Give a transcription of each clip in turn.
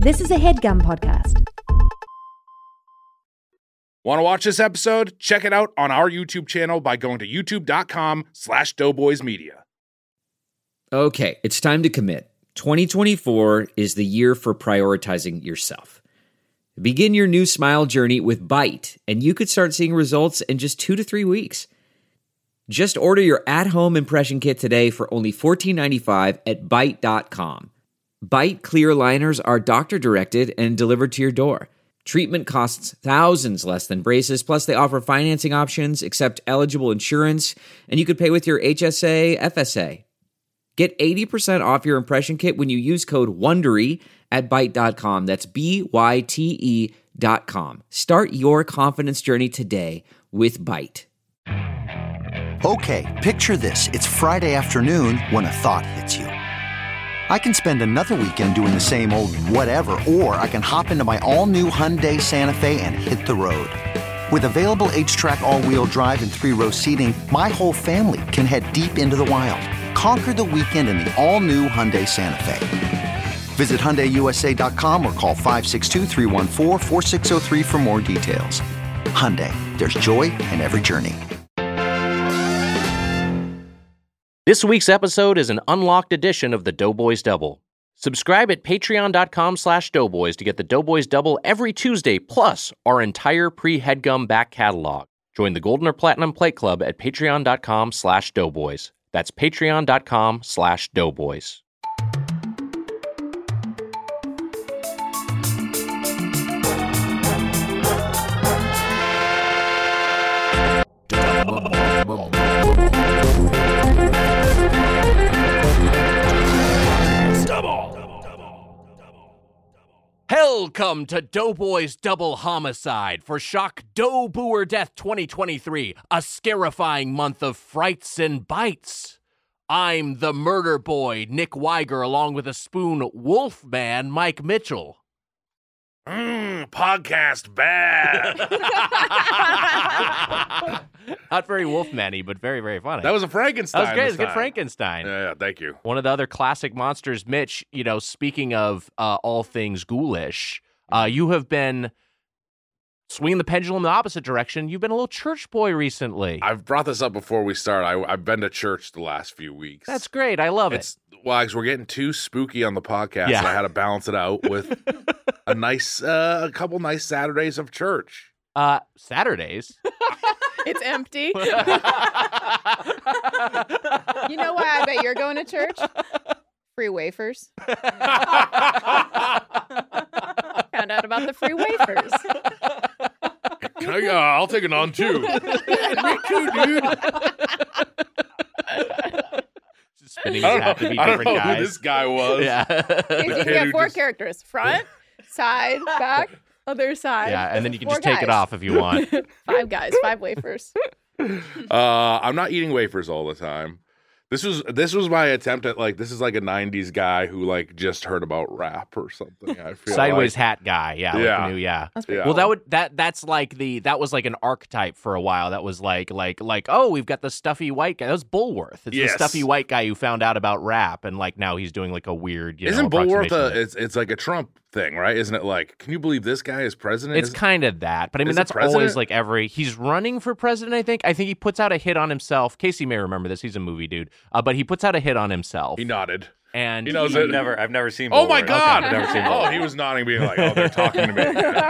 This is a HeadGum podcast. Want to watch this episode? Check it out on our YouTube channel by going to youtube.com/doughboysmedia. Okay, it's time to commit. 2024 is the year for prioritizing yourself. Begin your new smile journey with Byte, and you could start seeing results in just 2 to 3 weeks. Just order your at-home impression kit today for only $14.95 at Byte.com. Byte clear liners are doctor-directed and delivered to your door. Treatment costs thousands less than braces, plus they offer financing options, accept eligible insurance, and you could pay with your HSA, FSA. Get 80% off your impression kit when you use code WONDERY at Byte.com. That's BYTE.com. Start your confidence journey today with Byte. Okay, picture this. It's Friday afternoon when a thought hits you. I can spend another weekend doing the same old whatever, or I can hop into my all-new Hyundai Santa Fe and hit the road. With available H-Track all-wheel drive and 3-row seating, my whole family can head deep into the wild. Conquer the weekend in the all-new Hyundai Santa Fe. Visit HyundaiUSA.com or call 562-314-4603 for more details. Hyundai, there's joy in every journey. This week's episode is an unlocked edition of the Doughboys Double. Subscribe at patreon.com/doughboys to get the Doughboys Double every Tuesday, plus our entire pre-HeadGum back catalog. Join the Golden or Platinum Plate Club at patreon.com/doughboys. That's patreon.com/doughboys. Welcome to Doughboys Double Homicide for Shock Dough Booer Death 2023, a scarifying month of frights and bites. I'm the murder boy, Nick Weiger, along with a spoon Wolfman, Mike Mitchell. Podcast bad. Not very Wolfman-y, but very, very funny. That was a Frankenstein. That was great. It's a good Frankenstein. Yeah, thank you. One of the other classic monsters, Mitch, speaking of all things ghoulish, you have been swinging the pendulum in the opposite direction. You've been a little church boy recently. I've brought this up before we start. I've been to church the last few weeks. That's great. I love it. Well, because we're getting too spooky on the podcast. Yeah. And I had to balance it out with a couple nice Saturdays of church. Saturdays? It's empty. You know why I bet you're going to church? Free wafers. Found out about the free wafers. I'll take it on too. Me too, dude. Spinning his hat to be I don't different know guys. who this guy was. Yeah. You can get 4 characters. Front, side, back, other side. Yeah, and then you can 4 just take it guys. off if you want. 5 guys, 5 wafers. I'm not eating wafers all the time. This was my attempt at this is like a 90s guy who just heard about rap or something. I feel Sideways like. hat guy. Yeah. Yeah. Like the new, yeah. That's pretty Yeah. Well, that was like an archetype for a while. That was like, oh, we've got the stuffy white guy. That was Bulworth. It's Yes. the stuffy white guy who found out about rap, and now he's doing a weird, Isn't Bulworth approximation. it's like a Trump thing, right? Isn't it can you believe this guy is president? It's kind of that, but I mean is it that's always president? he's running for president. I think he puts out a hit on himself. Casey may remember this. He's a movie dude, but he puts out a hit on himself. He nodded. And He knows I've it. never seen. Oh my Bulworth. God! I've never seen. Oh, Bulworth. he was nodding, being like, "Oh, they're talking to me."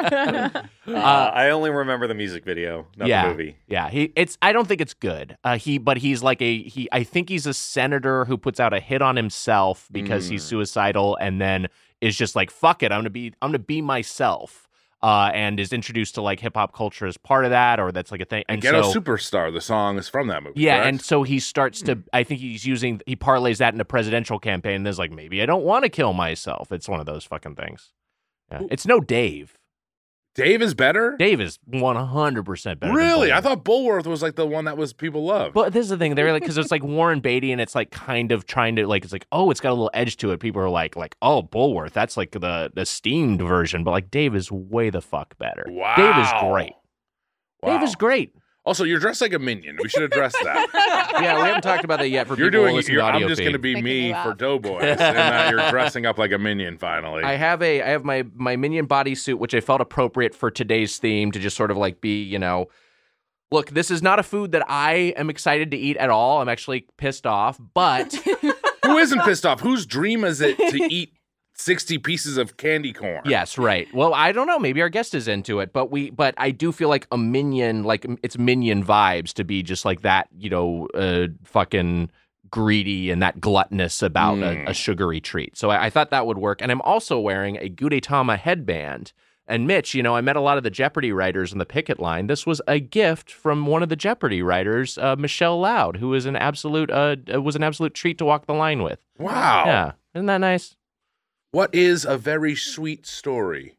I only remember the music video, not the movie. Yeah, I don't think it's good. But he's I think he's a senator who puts out a hit on himself because he's suicidal, and then is just like, fuck it, I'm gonna be myself. And is introduced to hip hop culture as part of that, or that's a thing. And Ghetto so, Superstar, the song is from that movie. yeah, correct? and so he starts to. I think he parlays that in a presidential campaign. And there's maybe I don't want to kill myself. It's one of those fucking things. Yeah. It's no Dave. Dave is better? Dave is 100% better. Really? Than I thought Bulworth was the one that was people loved. But this is the thing. They're because it's Warren Beatty, and it's kind of trying to it's oh, it's got a little edge to it. People are like oh, Bulworth, that's the steamed version. But Dave is way the fuck better. Wow. Dave is great. Wow. Dave is great. Also, you're dressed like a minion. We should address that. Yeah, we haven't talked about that yet. For You're people who doing. listen to audio I'm just feed. going to be Making me me laugh. for Doughboys, and that you're dressing up like a minion. Finally, I have my minion bodysuit, which I felt appropriate for today's theme to just sort of like be, look, this is not a food that I am excited to eat at all. I'm actually pissed off, but who isn't pissed off? Whose dream is it to eat 60 pieces of candy corn? yes, right. Well, I don't know. Maybe our guest is into it, but I do feel like a minion, like it's minion vibes to be just like that, fucking greedy and that gluttonous about a sugary treat. So I thought that would work. And I'm also wearing a Gudetama headband. And Mitch, I met a lot of the Jeopardy writers on the picket line. This was a gift from one of the Jeopardy writers, Michelle Loud, who was an absolute treat to walk the line with. Wow. Yeah, isn't that nice? What is a very sweet story?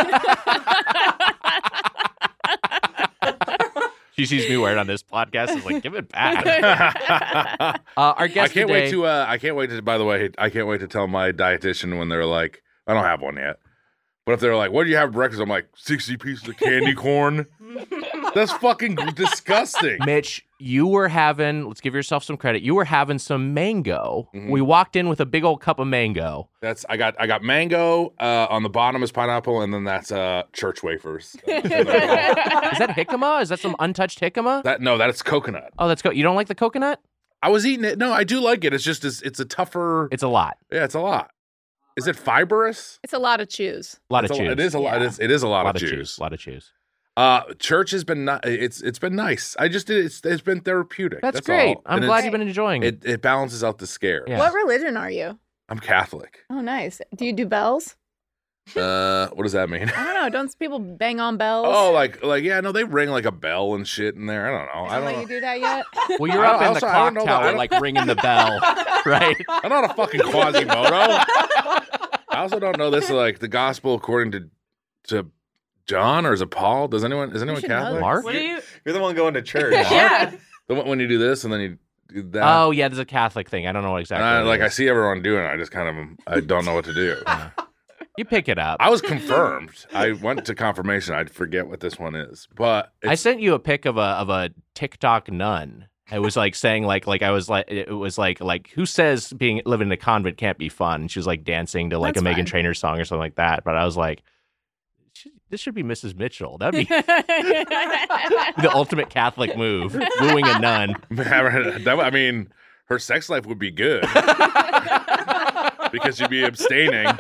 She sees me wear it on this podcast. Is like, give it back. Our guest I can't today, wait to. I can't wait to. By the way, I can't wait to tell my dietitian when they're like, I don't have one yet. But if they're like, what do you have for breakfast? I'm like, 60 pieces of candy corn. That's fucking disgusting. Mitch, you were having. Let's give yourself some credit. You were having some mango. Mhm. We walked in with a big old cup of mango. I got mango. On the bottom is pineapple, and then that's church wafers. Is that jicama? Is that some untouched jicama? That's coconut. Oh, that's good. You don't like the coconut? I was eating it. No, I do like it. It's just it's a tougher. It's a lot. Yeah, it's a lot. Is it fibrous? It's a lot of chews. A lot of It's chews. It is a lot. Yeah. It is a lot of chews. juice. A lot of chews. Church has been it's been nice. It's been therapeutic. That's great. all. I'm And glad it's- you've been enjoying it. It balances out the scare. Yeah. What religion are you? I'm Catholic. Oh, nice. Do you do bells? What does that mean? I don't know. Don't people bang on bells? Oh, like yeah, no, they ring like a bell and shit in there. I don't know. I Don't don't let know. you do that yet? Well, you're I up in also- the I clock don't know that- I tower, don't- like ringing the bell, right? I'm not a fucking Quasimodo. I also don't know this is like the gospel according to John, or is it Paul? Is anyone should know Catholic? this. Mark? What are you? You're the one going to church. Yeah. When you do this and then you do that. Oh, yeah, there's a Catholic thing. I don't know what exactly. And it I is. see everyone doing it. I just I don't know what to do. You pick it up. I was confirmed. I went to confirmation. I forget what this one is, but I sent you a pic of a TikTok nun. It was like saying like I was like it was like who says living in a convent can't be fun? And she was like dancing to like That's a Meghan fun. Trainor song or something like that. But I was like, this should be Mrs. Mitchell. That'd be the ultimate Catholic move, wooing a nun. I mean, her sex life would be good because she'd be abstaining.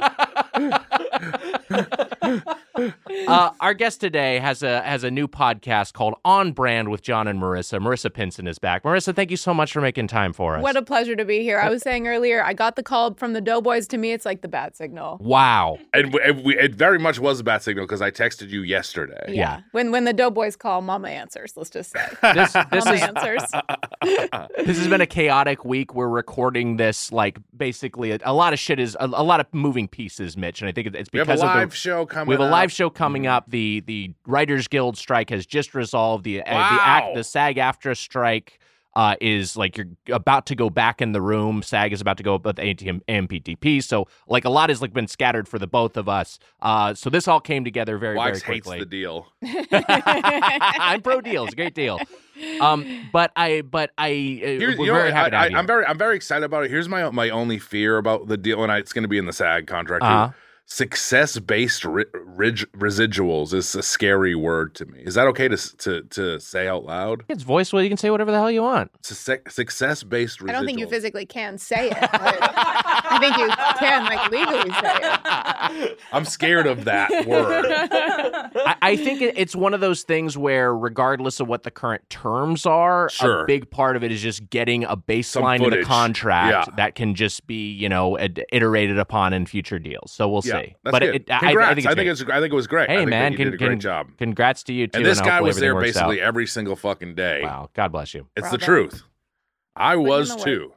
Our guest today has a new podcast called On Brand with John and Marissa. Marissa Pinson is back. Marissa, thank you so much for making time for us. What a pleasure to be here. I was saying earlier, I got the call from the Doughboys. To me, it's like the bat signal. Wow. And it very much was a bat signal because I texted you yesterday. Yeah. When the Doughboys call, Mama answers. Let's just say. This Mama is answers. This has been a chaotic week. We're recording this like basically a lot of shit is a lot of moving pieces, Mitch, and I think it's We have because a of live the show coming we have a up. live show coming up. The Writers Guild strike has just resolved. The Wow. the SAG-AFTRA strike is like you're about to go back in the room. SAG is about to go up with AMPTP. So like a lot has like been scattered for the both of us. So this all came together very Wags very hates quickly. the deal. I'm pro deal. It's a great deal. But we're very happy to have you. I'm very excited about it. Here's my only fear about the deal, and it's going to be in the SAG contract. too. Uh-huh. Success-based residuals is a scary word to me. Is that okay to say out loud? It's voiceful. You can say whatever the hell you want. Success-based residuals. I don't think you physically can say it. But I think you can, like, legally say it. I'm scared of that word. I think it's one of those things where, regardless of what the current terms are, Sure. a big part of it is just getting a baseline of the footage. contract Yeah. that can just be, iterated upon in future deals. So we'll Yeah, see. that's But good. I Congrats. think it's great. I think it was great. I Hey think man, that you did a great job. Congrats to you too. And this guy hopefully was there everything works basically out. every single fucking day. Wow, God bless you. It's the Bravo. truth. I was in the too.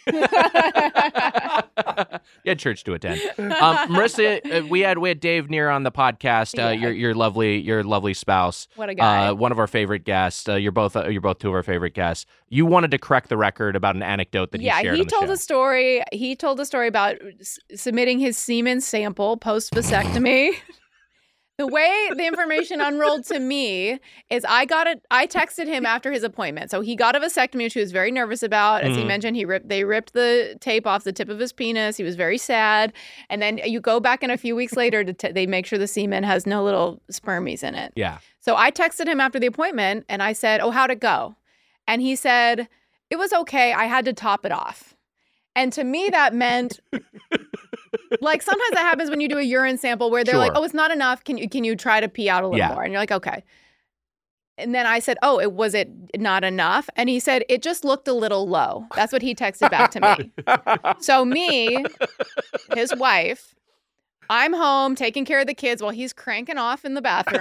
You had church to attend. Marissa, we had Dave Neer on the podcast. Yeah. Your lovely spouse. What a guy. One of our favorite guests. You're both two of our favorite guests. You wanted to correct the record about an anecdote that he shared he on the told show. a story. He told a story about submitting his semen sample post vasectomy. The way the information unrolled to me is I texted him after his appointment. So he got a vasectomy, which he was very nervous about. As he mentioned, they ripped the tape off the tip of his penis. He was very sad. And then you go back in a few weeks later they make sure the semen has no little spermies in it. Yeah. So I texted him after the appointment and I said, "Oh, how'd it go?" And he said, "It was okay. I had to top it off." And to me, that meant, like, sometimes that happens when you do a urine sample where they're like, "Oh, it's not enough. Can you try to pee out a little more?" And you're like, "Okay." And then I said, "Oh, was it not enough?" And he said, "It just looked a little low." That's what he texted back to me. So me, his wife, I'm home taking care of the kids while he's cranking off in the bathroom.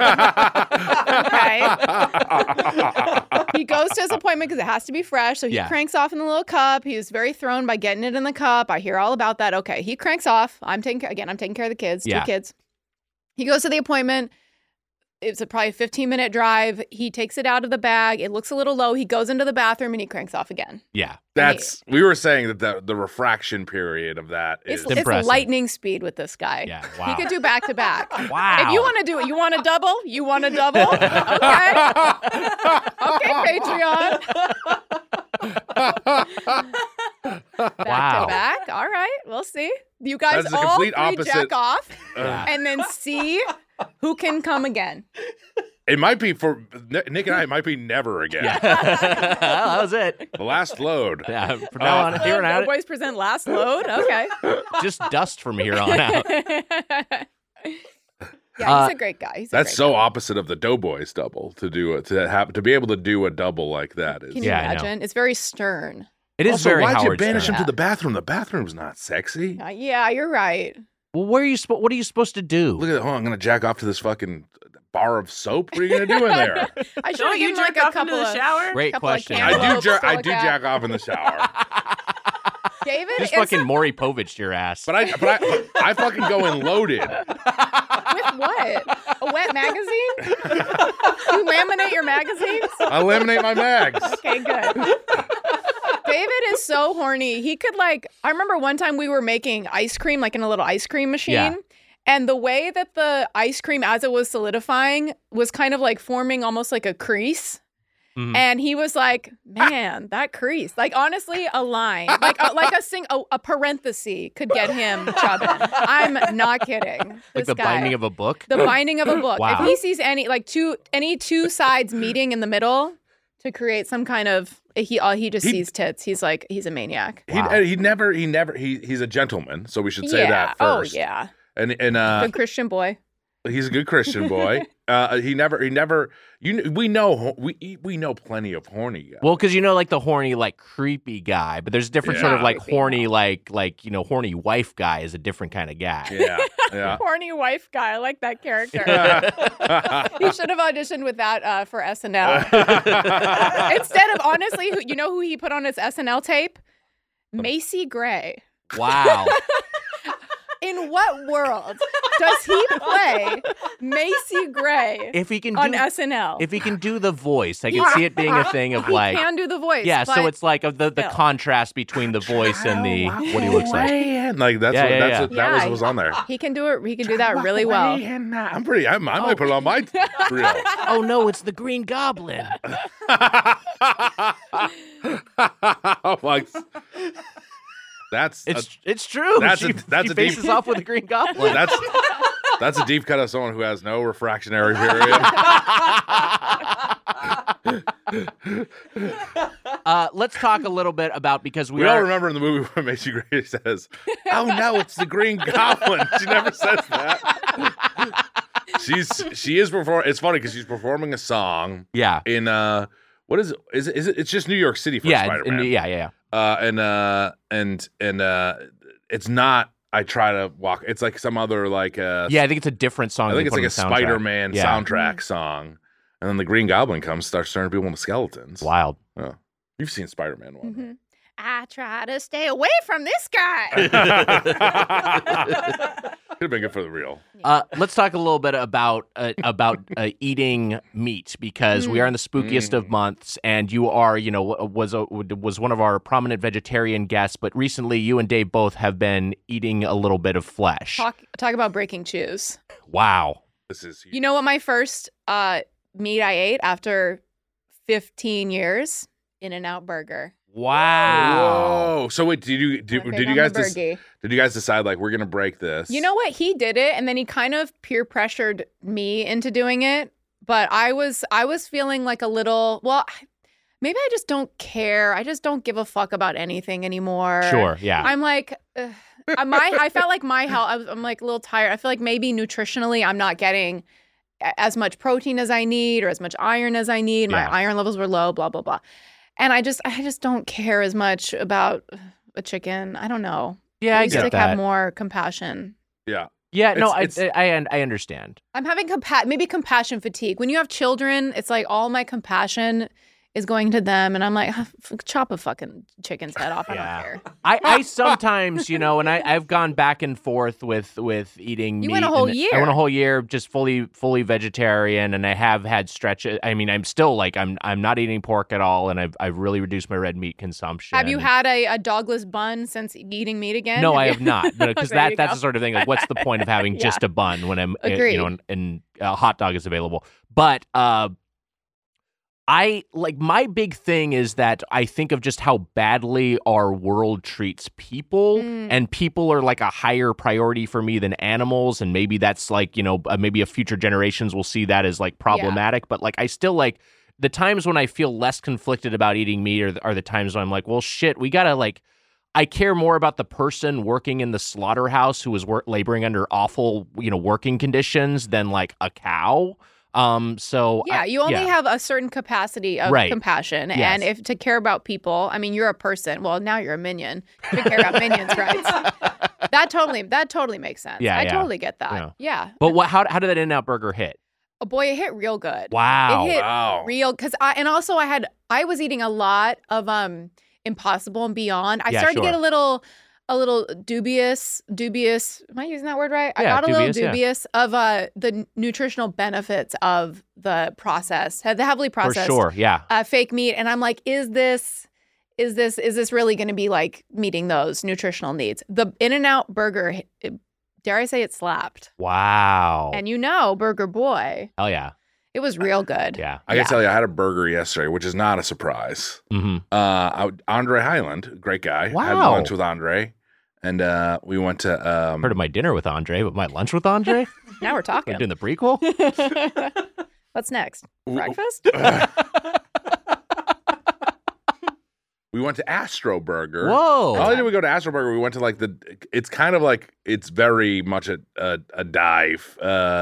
Okay. He goes to his appointment because it has to be fresh. So he cranks off in the little cup. He was very thrown by getting it in the cup. I hear all about that. Okay. He cranks off. I'm taking care of the kids. 2 kids. He goes to the appointment. It's probably a 15-minute drive. He takes it out of the bag. It looks a little low. He goes into the bathroom and he cranks off again. Yeah. We were saying that the refraction period of that is it's lightning speed with this guy. Yeah. Wow. He could do back to back. Wow. If you want to do it, you want a double? You want a double? Okay. Okay, Patreon. Back to back. All right. We'll see. You guys That's the all complete opposite. jack off and then see who can come again. It might be for Nick and I. It might be never again. That was it. The last load. Yeah. From now on, here on out, Doughboys present last load. Okay. just dust from here on out. Yeah, he's a great guy. That's so opposite of the Doughboys double to be able to do a double like that. Is Can you imagine? It's very stern. It is also, very why'd Howard you banish Stern. him to the bathroom? The bathroom's not sexy. Yeah, you're right. Well, what are you supposed to do? Look at that. Oh, I'm gonna jack off to this fucking bar of soap. What are you gonna do in there? I should Don't you jerk off into the shower? Great question. I do jack off in the shower. David, Just fucking Maury Povich your ass. But I fucking go in loaded. with what? A wet magazine? You laminate your magazines? I laminate my mags. Okay, good. David is so horny. He could I remember one time we were making ice cream, like in a little ice cream machine. Yeah. And the way that the ice cream, as it was solidifying, was kind of like forming almost like a crease. Mm-hmm. And he was like, "Man, that crease." Like, honestly, a line. Like a parenthesis could get him chubbing. I'm not kidding. Like the binding of a book? The binding of a book. Wow. If he sees any two sides meeting in the middle to create some kind of he just sees tits. He's like, he's a maniac. Wow. He's a gentleman, so we should say that first. Oh yeah. And good Christian boy. He's a good Christian boy. We know plenty of horny guys. Well, because like the horny, like creepy guy, but there's a different sort of like horny, like horny wife guy is a different kind of guy. Yeah. Horny wife guy. I like that character. He should have auditioned with that for SNL. Instead of, honestly, who he put on his SNL tape? Macy Gray. Wow. In what world does he play Macy Gray on SNL? If he can do the voice, I can see it being a thing of he can do the voice. Yeah, so it's like the contrast between the voice and the what he looks like. Like that was on there. He can do it. He can do that really well. I might put it on my reel. Oh no, it's the Green Goblin. It's true. She faces off with a Green Goblin. That's a deep cut of someone who has no refractionary period. Let's talk a little bit about, because we all remember in the movie where Macy Gray says, "Oh no, it's the Green Goblin." She never says that. She is performing. It's funny because she's performing a song. Yeah. In what is it? Is it? It's just New York City for Spider-Man. Yeah. And it's not I Try to Walk. It's like some other I think it's a different song. I think it's like a Spider-Man soundtrack song. And then the Green Goblin comes, starts turning people into skeletons. Wild. Oh. You've seen Spider-Man 1. Mm-hmm. I try to stay away from this guy. Could have been good for the real. Let's talk a little bit about eating meat, because we are in the spookiest of months, and you are, was one of our prominent vegetarian guests, but recently you and Dave both have been eating a little bit of flesh. Talk about breaking chews. Wow. This is huge. You know what my first meat I ate after 15 years? In-N-Out Burger. Wow. Whoa. So wait, did you guys decide like we're gonna break this? You know what? He did it, and then he kind of peer pressured me into doing it. But I was feeling like a little. Well, maybe I just don't care. I just don't give a fuck about anything anymore. Sure. Yeah. I'm like, I felt like my health. I'm like a little tired. I feel like maybe nutritionally, I'm not getting as much protein as I need or as much iron as I need. My iron levels were low. Blah blah blah. And I just don't care as much about a chicken. I don't know. Yeah, I get that. Have more compassion. Yeah. Yeah, no, I understand. I'm having maybe compassion fatigue. When you have children, it's like all my compassion is going to them, and I'm like, chop a fucking chicken's head off. I don't care. I sometimes, and I've gone back and forth with eating meat. You went a whole year. I went a whole year just fully vegetarian, and I have had stretches. I mean, I'm still like I'm not eating pork at all, and I've really reduced my red meat consumption. Have you had a dogless bun since eating meat again? No, I have not. Because that's the sort of thing. Like, what's the point of having just a bun when I'm and a hot dog is available? But my big thing is that I think of just how badly our world treats people, and people are like a higher priority for me than animals. And maybe that's like, maybe a future generations will see that as like problematic. But like, I still like the times when I feel less conflicted about eating meat are the times when I'm like, well, shit, we gotta like, I care more about the person working in the slaughterhouse who is laboring under awful, working conditions than like a cow. So you only have a certain capacity of compassion, and if to care about people, I mean, you're a person. Well, now you're a minion. To care about minions' rights. That totally makes sense. I totally get that. Yeah. But how did that In-N-Out Burger hit? Oh boy, it hit real good. Wow. It hit real because I was eating a lot of Impossible and Beyond. I started to get a little dubious. Am I using that word right? I got a little dubious of the nutritional benefits of the heavily processed fake meat. And I'm like, is this really going to be like meeting those nutritional needs? The In-N-Out Burger, dare I say it slapped. Wow. And Burger Boy. Oh yeah. It was real good. Yeah. I can tell you, I had a burger yesterday, which is not a surprise. Mm-hmm. Andre Highland, great guy. Wow. I had lunch with Andre. And we went to heard of my dinner with Andre, but my lunch with Andre? Now we're talking. We're doing the prequel? What's next? Breakfast? We went to Astro Burger. Whoa. Not only did we go to Astro Burger, we went to like it's kind of like, it's very much a dive.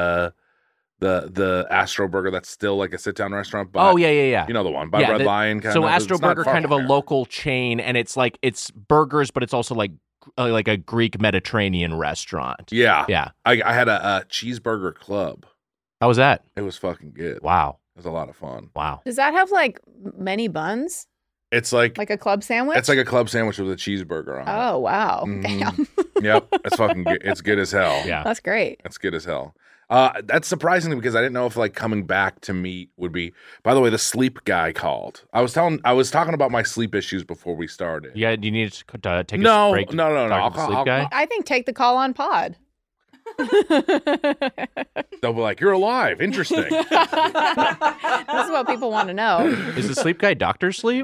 The Astro Burger, that's still like a sit-down restaurant. But, yeah. You know the one, by Red Lion. So Astro Burger, kind of a local chain, and it's like, it's burgers, but it's also like a Greek Mediterranean restaurant. Yeah. Yeah. I had a cheeseburger club. How was that? It was fucking good. Wow. It was a lot of fun. Wow. Does that have like many buns? It's like a club sandwich? It's like a club sandwich with a cheeseburger on it. Oh, wow. Damn. Yep. It's fucking good. It's good as hell. Yeah. That's great. It's good as hell. That's surprising because I didn't know if like coming back to meat would be. By the way, the sleep guy called. I was talking about my sleep issues before we started. Yeah, do you need to take a break? No. I'll guy? I think take the call on pod. They'll be like, "You're alive. Interesting." This is what people want to know. Is the sleep guy Dr. Sleep?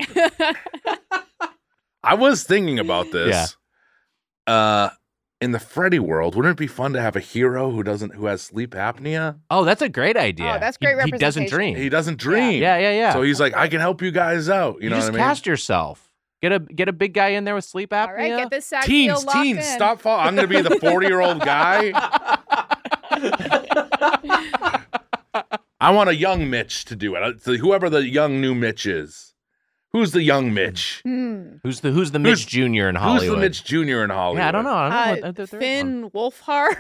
I was thinking about this. Yeah. In the Freddy world, wouldn't it be fun to have a hero who has sleep apnea? Oh, that's a great idea. Oh, that's great representation. He doesn't dream. Yeah. Yeah. So he's like, I can help you guys out. You know just what I mean? Cast yourself. Get a big guy in there with sleep apnea. All right, get this sack teens, stop falling. I'm going to be the 40-year-old guy. I want a young Mitch to do it. So whoever the young new Mitch is. Who's the young Mitch? Who's the Mitch Jr. in Hollywood? Who's the Mitch Jr. in Hollywood? Yeah, I don't know. Finn Wolfhard.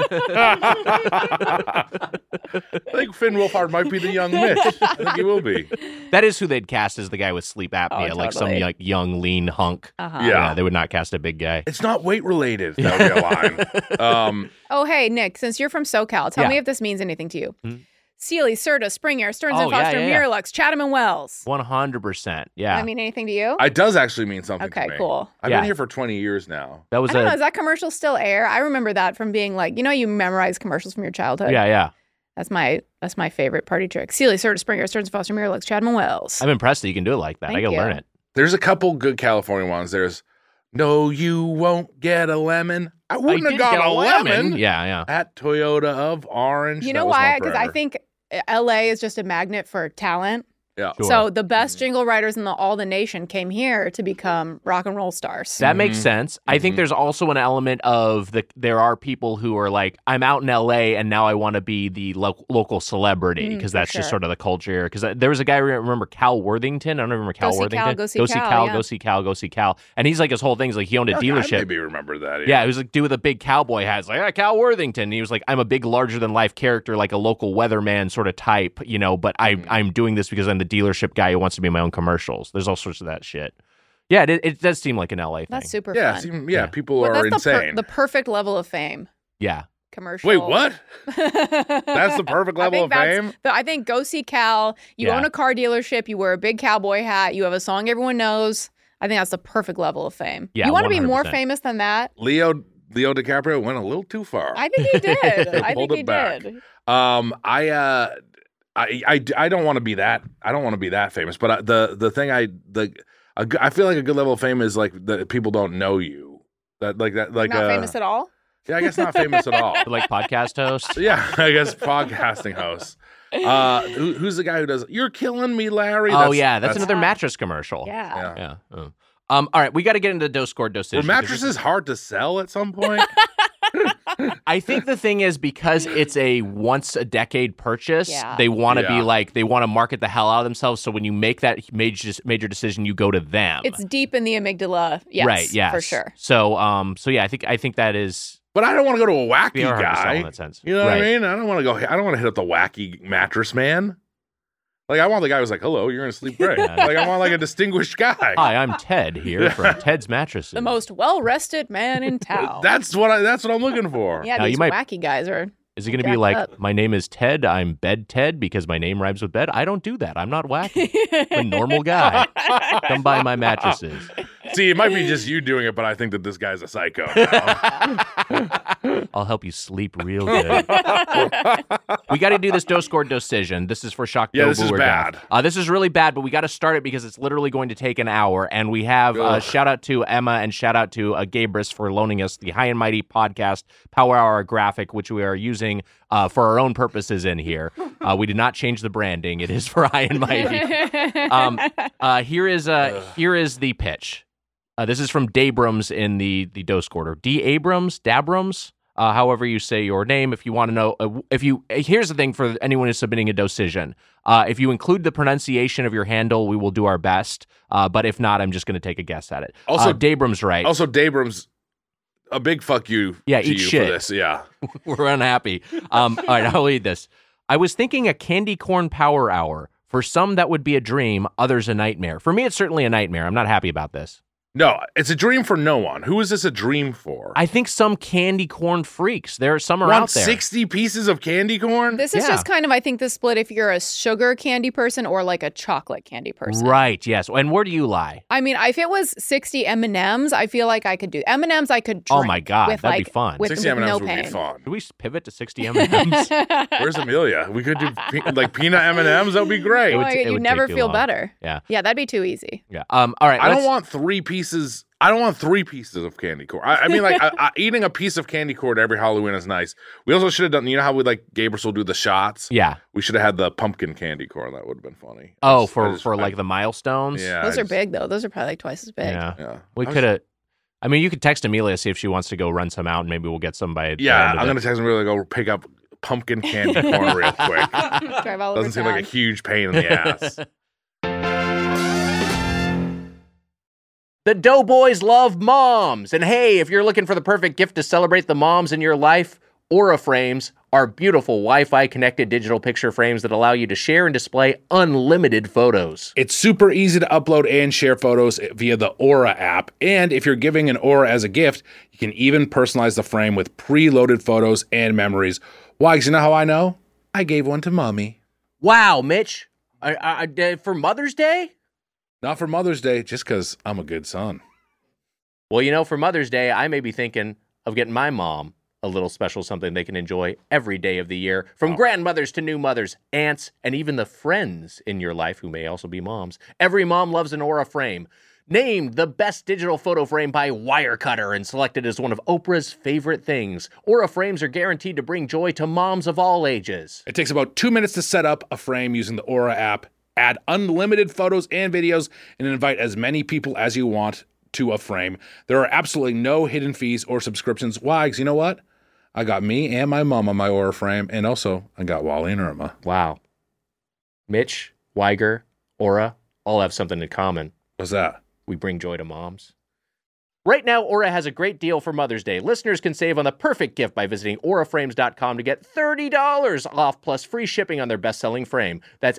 I think Finn Wolfhard might be the young Mitch. I think he will be. That is who they'd cast as the guy with sleep apnea, like some like young lean hunk. Uh-huh. Yeah, they would not cast a big guy. It's not weight related. That would be a line. Oh, hey Nick, since you're from SoCal, tell me if this means anything to you. Sealy, Serta, Springer, Stearns & Foster, Miralux, Chatham & Wells. 100%. Yeah. Does that mean anything to you? It does actually mean something to me. Okay, cool. I've been here for 20 years now. That was I don't know, does that commercial still air? I remember that from being like, you memorize commercials from your childhood. Yeah. That's my favorite party trick. Celia, Serta Springer, Stearns Foster, Miralax, Chadman Wells. I'm impressed that you can do it like that. Thank I gotta you. learn it. There's a couple good California ones. There's No, you won't get a lemon. I wouldn't have got a lemon. Yeah. At Toyota of Orange. You know why? Because I think LA is just a magnet for talent. Yeah. Sure. So the best jingle writers in all the nation came here to become rock and roll stars. That makes sense. I think there's also an element of there are people who are like, I'm out in LA and now I want to be the local celebrity because that's just sort of the culture. Because there was a guy, I remember Cal Worthington. I don't remember Cal Worthington. Go see Cal. And he's like, his whole thing's like, he owned a dealership. I maybe remember that. Yeah, he was like, dude with a big cowboy hat. It's like, Cal Worthington. And he was like, I'm a big larger than life character, like a local weatherman sort of type, but I'm doing this because I'm the dealership guy who wants to be in my own commercials. There's all sorts of that shit. Yeah, it does seem like an LA thing. That's super fun. People are insane. The perfect level of fame. Yeah. Commercial. Wait, what? That's the perfect level of fame? I think go see Cal. You own a car dealership. You wear a big cowboy hat. You have a song everyone knows. I think that's the perfect level of fame. Yeah, you want to be more famous than that? Leo DiCaprio went a little too far. I think he did. I think he did. I don't want to be that. I don't want to be that famous. But the thing I feel like a good level of fame is like that people don't know you. Not famous at all. Yeah, I guess not famous at all. Like podcast hosts. Yeah, I guess podcasting hosts. Who's the guy who does "You're Killing Me, Larry"? That's another mattress commercial. Yeah. All right, we got to get into dose score dosage. Were mattresses hard to sell at some point? I think the thing is because it's a once a decade purchase, they want to be like, they want to market the hell out of themselves. So when you make that major decision, you go to them. It's deep in the amygdala. Yes, right? Yeah, for sure. So yeah, I think that is. But I don't want to go to a wacky guy. In that sense. You know what I mean? I don't want to hit up the wacky mattress man. Like, I want the guy who's like, hello, you're going to sleep great. Like, I want like a distinguished guy. Hi, I'm Ted here from Ted's Mattresses. The most well-rested man in town. That's what I'm looking for. Yeah, these wacky guys are. Is it going to be like, my name is Ted, I'm Bed Ted because my name rhymes with bed? I don't do that. I'm not wacky. I'm a normal guy. Come buy my mattresses. See, it might be just you doing it, but I think that this guy's a psycho now. I'll help you sleep real good. We got to do this dose score decision. This is for Shock. Yeah, this is bad. This is really bad, but we got to start it because it's literally going to take an hour. And we have shout out to Emma and shout out to Gabrus for loaning us the High and Mighty podcast Power Hour graphic, which we are using for our own purposes in here. We did not change the branding. It is for High and Mighty. Here is the pitch. This is from Dabrams in the dose order. Dabrams, however you say your name. If you want to know, here's the thing for anyone who's submitting a decision. If you include the pronunciation of your handle, we will do our best. But if not, I'm just going to take a guess at it. Also, Dabrams right. Also, Dabrams, a big fuck you. Yeah, to eat you shit. For this. Yeah, we're unhappy. All right, I'll read this. I was thinking a candy corn power hour. For some, that would be a dream. Others, a nightmare. For me, it's certainly a nightmare. I'm not happy about this. No, it's a dream for no one. Who is this a dream for? I think some candy corn freaks. Some are out there. 60 pieces of candy corn? This is just kind of, I think, the split if you're a sugar candy person or like a chocolate candy person. Right, yes. And where do you lie? I mean, if it was 60 M&Ms, I feel like I could do. M&Ms I could drink. Oh my God, that'd be fun. 60 M&Ms would be fun. Can we pivot to 60 M&Ms? Where's Amelia? We could do like peanut M&Ms. That would be great. You'd never feel better. Yeah. Yeah, that'd be too easy. Yeah. All right. I don't want 3 pieces. I don't want 3 pieces of candy corn. I mean, like, eating a piece of candy corn every Halloween is nice. We also should have done, you know how we, like, Gabrus will do the shots? Yeah. We should have had the pumpkin candy corn. That would have been funny. Oh, for like the milestones? Yeah. Those are big, though. Those are probably like twice as big. Yeah. We could have, I mean, you could text Amelia, see if she wants to go run some out, and maybe we'll get some by Yeah, I'm going to text Amelia to go pick up pumpkin candy corn real quick. Drive all over Doesn't seem town. like a huge pain in the ass. The Doughboys love moms. And hey, if you're looking for the perfect gift to celebrate the moms in your life, Aura Frames are beautiful Wi-Fi connected digital picture frames that allow you to share and display unlimited photos. It's super easy to upload and share photos via the Aura app. And if you're giving an Aura as a gift, you can even personalize the frame with preloaded photos and memories. Why? Because you know how I know? I gave one to Mommy. Wow, Mitch. For Mother's Day? Not for Mother's Day, just because I'm a good son. Well, for Mother's Day, I may be thinking of getting my mom a little special something they can enjoy every day of the year. From grandmothers to new mothers, aunts, and even the friends in your life who may also be moms. Every mom loves an Aura frame. Named the best digital photo frame by Wirecutter and selected as one of Oprah's favorite things. Aura frames are guaranteed to bring joy to moms of all ages. It takes about 2 minutes to set up a frame using the Aura app. Add unlimited photos and videos and invite as many people as you want to a frame. There are absolutely no hidden fees or subscriptions. Wags, you know what? I got me and my mom on my Aura frame, and also I got Wally and Irma. Wow. Mitch, Weiger, Aura, all have something in common. What's that? We bring joy to moms. Right now, Aura has a great deal for Mother's Day. Listeners can save on the perfect gift by visiting auraframes.com to get $30 off plus free shipping on their best-selling frame. That's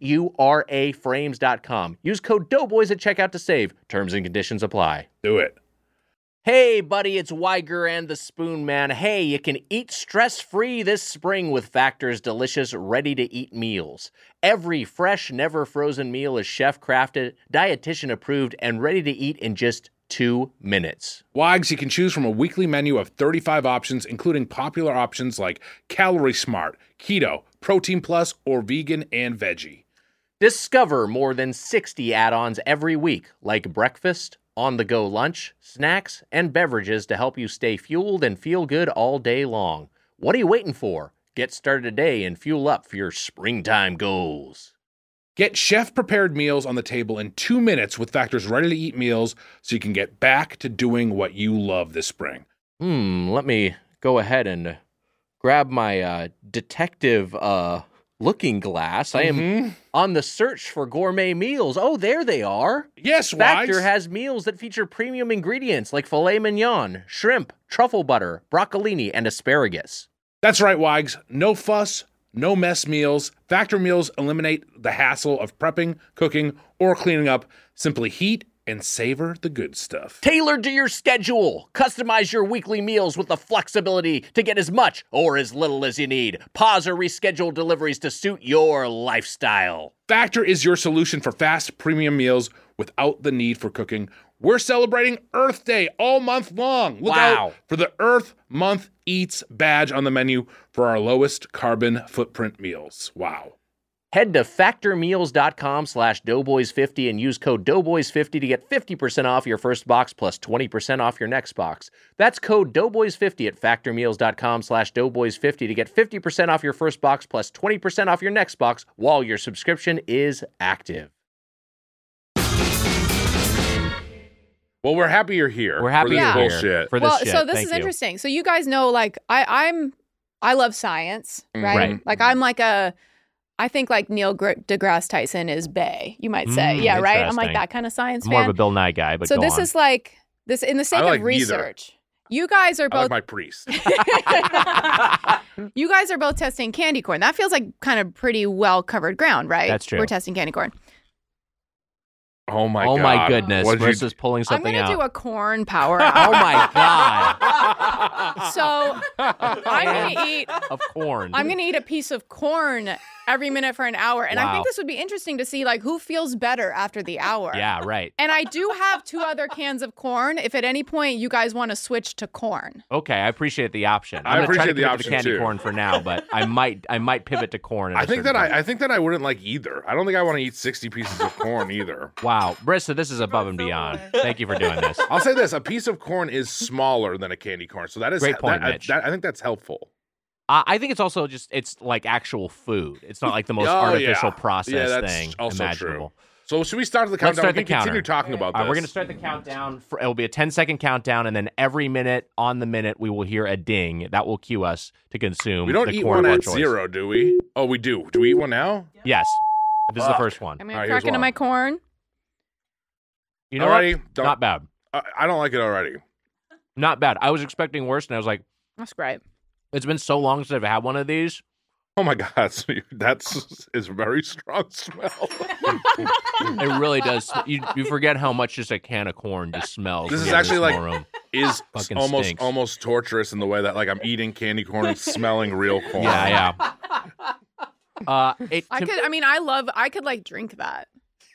AURA frames.com. Use code Doughboys at checkout to save. Terms and conditions apply. Do it. Hey, buddy, it's Weiger and the Spoon Man. Hey, you can eat stress-free this spring with Factor's delicious, ready-to-eat meals. Every fresh, never-frozen meal is chef-crafted, dietitian-approved, and ready to eat in just 2 minutes. Wags, you can choose from a weekly menu of 35 options, including popular options like Calorie Smart, Keto, Protein Plus, or Vegan and Veggie. Discover more than 60 add-ons every week, like breakfast, on-the-go lunch, snacks, and beverages to help you stay fueled and feel good all day long. What are you waiting for? Get started today and fuel up for your springtime goals. Get chef-prepared meals on the table in 2 minutes with Factor's ready-to-eat meals so you can get back to doing what you love this spring. Let me go ahead and grab my detective looking glass. I am on the search for gourmet meals. Oh, there they are. Yes, Factor Wags. has meals that feature premium ingredients like filet mignon, shrimp, truffle butter, broccolini, and asparagus. That's right, Wags. No fuss, no mess meals. Factor meals eliminate the hassle of prepping, cooking, or cleaning up. Simply heat and savor the good stuff. Tailored to your schedule. Customize your weekly meals with the flexibility to get as much or as little as you need. Pause or reschedule deliveries to suit your lifestyle. Factor is your solution for fast premium meals without the need for cooking. We're celebrating Earth Day all month long. Look out for the Earth Month Eats badge on the menu for our lowest carbon footprint meals. Wow. Head to factormeals.com/doughboys50 and use code doughboys50 to get 50% off your first box plus 20% off your next box. That's code doughboys50 at factormeals.com/doughboys50 to get 50% off your first box plus 20% off your next box while your subscription is active. Well, we're happy you're here. We're happy for this you're bullshit. here for this shit. So this Thank is you. interesting. So you guys know, like, I love science, right? Right. Like, I think like Neil deGrasse Tyson is bae, you might say. Yeah, right? I'm like interesting. that kind of science More fan. of a Bill Nye guy, but so go this on. is like, this in the sake I like of research. You guys are I both like my priest. you guys are both testing candy corn. That feels like kind of pretty well covered ground, right? That's true. We're testing candy corn. Oh my Oh god. my goodness. What'd you- Marissa's pulling I'm something going to out. do a corn power Oh hour. my god. So I'm going to eat Of corn. I'm going to eat a piece of corn every minute for an hour. And I Wow. think this would be interesting to see like who feels better after the hour. Yeah, right. And I do have 2 other cans of corn if at any point you guys want to switch to corn. Okay, I appreciate the option. I I'm gonna try to appreciate the pivot to option, candy too. corn for now, but I might pivot to corn. I think that I wouldn't like either. I don't think I want to eat 60 pieces of corn either. Wow, Brissa, this is above and beyond. Thank you for doing this. I'll say this: a piece of corn is smaller than a candy corn, so that is Great point, that- Mitch. I think that's helpful. I think it's also it's like actual food. It's not like the most Oh, artificial yeah. process Yeah, that's thing also imaginable. true. So should we start the Let's countdown? start We the can counter. continue talking about this. We're going to start the countdown. It'll be a 10-second countdown, and then every minute on the minute we will hear a ding. That will cue us to consume We don't the eat corn one of our at choice. 0, do we? Oh, we do. Do we eat one now? Yes. This is the Fuck. first one. I'm All going right, to here's crack into one. my corn. You know Alrighty, what? don't- Not bad. I don't like it already. Not bad. I was expecting worse, and I was like, That's great. it's been so long since I've had one of these. Oh my god, so that's is very strong smell. It really does. You forget how much just a can of corn just smells. This when is you're in a actually like small room. is Fucking stinks. almost torturous in the way that like I'm eating candy corn and smelling real corn. Yeah. I I could like drink that.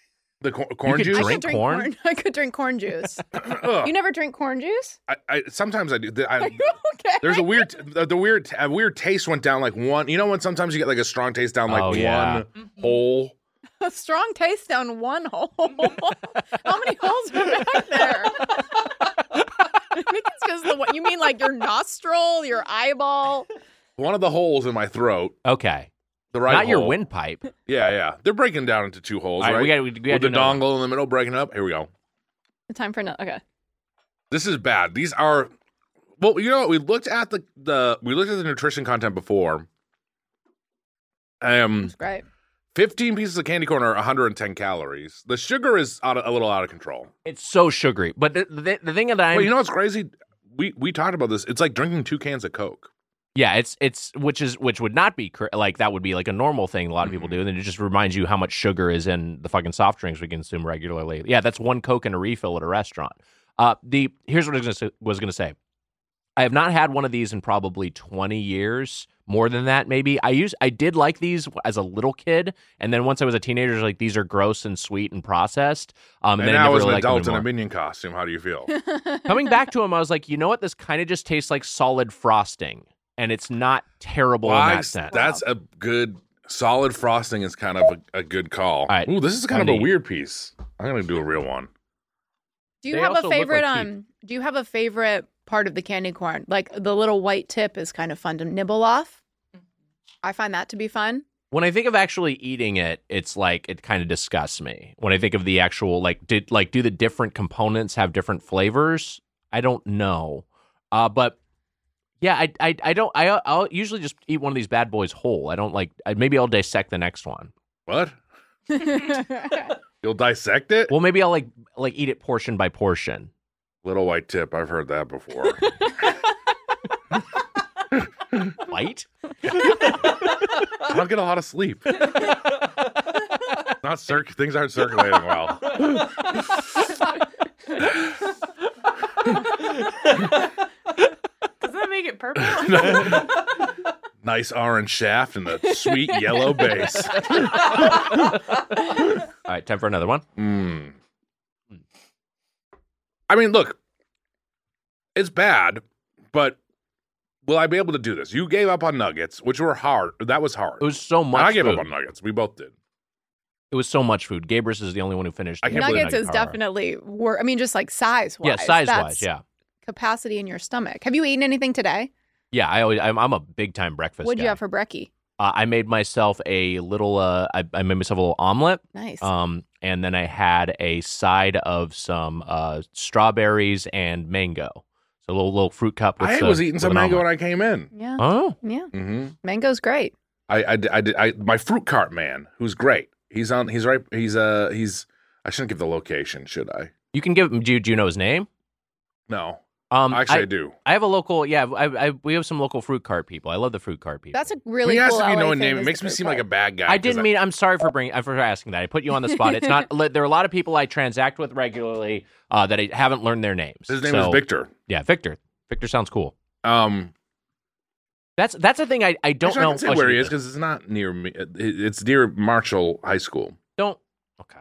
The corn you juice? Drink corn? I could drink corn juice. You never drink corn juice? I sometimes I do. Are you okay? There's a weird taste went down like one. You know when sometimes you get like a strong taste down like one hole. A strong taste down one hole. How many holes are back there? I think it's because you mean like your nostril, your eyeball. One of the holes in my throat. Okay. The right Not hole. your windpipe. Yeah. They're breaking down into two holes, All right? We got With the dongle in the middle breaking up. Here we go. Time for another. Okay. This is bad. These are. Well, you know what? We looked at the nutrition content before. That's great. 15 pieces of candy corn are 110 calories. The sugar is a little out of control. It's so sugary. But the thing that you know what's crazy? We talked about this. It's like drinking 2 cans of Coke. Yeah, which would not be like that would be like a normal thing a lot of people do, and then it just reminds you how much sugar is in the fucking soft drinks we consume regularly. Yeah, that's 1 Coke and a refill at a restaurant. Here's what I was going to say. I have not had one of these in probably 20 years, more than that maybe. I did like these as a little kid, and then once I was a teenager, I was like, these are gross and sweet and processed. And then now I as never an liked them adult in anymore. a Minion costume, how do you feel? Coming back to them, I was like, you know what? This kind of just tastes like solid frosting. And it's not terrible in that sense. That's a good, solid frosting is kind of a good call. All right. Ooh, this is kind of a weird piece. I'm going to do a real one. Do you have a favorite? Do you have a favorite part of the candy corn? Like the little white tip is kind of fun to nibble off. I find that to be fun. When I think of actually eating it, it's like it kind of disgusts me. When I think of the actual do the different components have different flavors? I don't know, but. Yeah, I'll usually just eat one of these bad boys whole. I don't like. Maybe I'll dissect the next one. What? You'll dissect it? Well, maybe I'll like eat it portion by portion. Little white tip. I've heard that before. White? I don't get a lot of sleep. Things aren't circulating well. Does that make it purple? Nice orange shaft and the sweet yellow base. All right, time for another one. I mean, look, it's bad, but will I be able to do this? You gave up on nuggets, which were hard. That was hard. It was so much I gave food. up on nuggets. We both did. It was so much food. Gabrus is the only one who finished. Nuggets is definitely just like size-wise. Yeah, size-wise, yeah. Capacity in your stomach. Have you eaten anything today? Yeah, I'm a big-time breakfast What'd guy. you have for brekkie? I made myself a little I made myself a little omelet. Nice. And then I had a side of some strawberries and mango. So a little fruit cup. With, I was eating some mango when I came in. Yeah. Oh. Yeah. Mm-hmm. Mango's great. I my fruit cart man, who's great. I shouldn't give the location, should I? You can give him. Do you know his name? No. Actually, I do. I have a local. We have some local fruit cart people. I love the fruit cart people. That's a really cool. Cool He has to be LA knowing thing name. It makes me seem like a bad guy. I didn't mean. I'm sorry for asking that. I put you on the spot. It's not. There are a lot of people I transact with regularly that I haven't learned their names. His name is Victor. Yeah, Victor. Victor sounds cool. That's the thing. I don't know I can say where he is because it's not near me. It's near Marshall High School. Don't. Okay.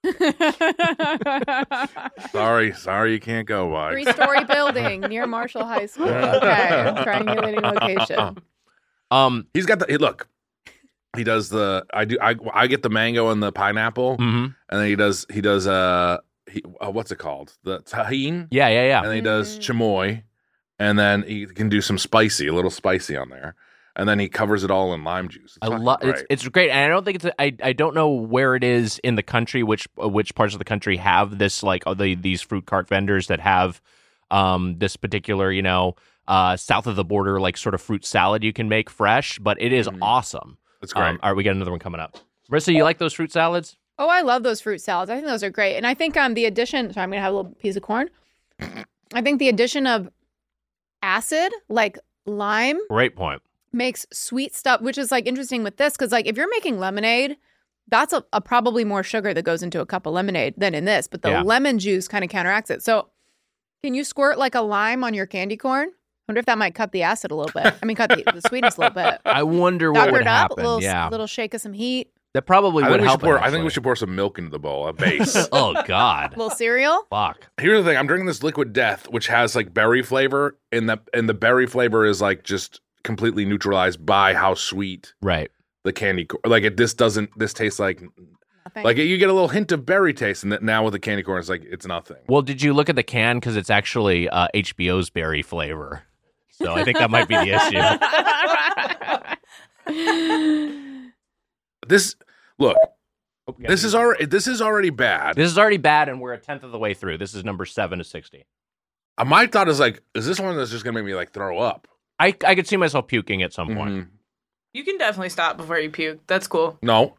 Sorry, you can't go by. 3-story building near Marshall High School. Okay, triangulating location. He's got the look. He does the I get the mango and the pineapple, and then he does what's it called? The tahine. Yeah. And then he does chamoy, and then he can do some spicy, a little spicy on there. And then he covers it all in lime juice. It's great, and I don't think I don't know where it is in the country, which parts of the country have this these fruit cart vendors that have this particular south of the border sort of fruit salad you can make fresh, but it is awesome. It's great. All right, we got another one coming up. Marissa, you like those fruit salads? Oh, I love those fruit salads. I think those are great, and I think the addition. Sorry, I'm gonna have a little piece of corn. I think the addition of acid, like lime, great point. Makes sweet stuff, which is interesting with this because if you're making lemonade, that's a probably more sugar that goes into a cup of lemonade than in this, but the lemon juice kind of counteracts it. So can you squirt a lime on your candy corn? I wonder if that might cut the acid a little bit. I mean, cut the sweetness a little bit. I wonder what would happen. Little shake of some heat. That probably would help. I think we should pour some milk into the bowl, a base. Oh, God. A little cereal? Fuck. Here's the thing. I'm drinking this Liquid Death, which has like berry flavor, and the berry flavor is like just completely neutralized by how sweet the candy corn. Like this tastes like nothing. Like you get a little hint of berry taste, and now with the candy corn, it's like it's nothing. Well, did you look at the can? Because it's actually HBO's berry flavor. So I think that might be the issue. This is already bad. This is already bad, and we're a tenth of the way through. This is number 7 to 60. My thought is like, is this one that's just gonna make me like throw up? I could see myself puking at some point. You can definitely stop before you puke. That's cool. No,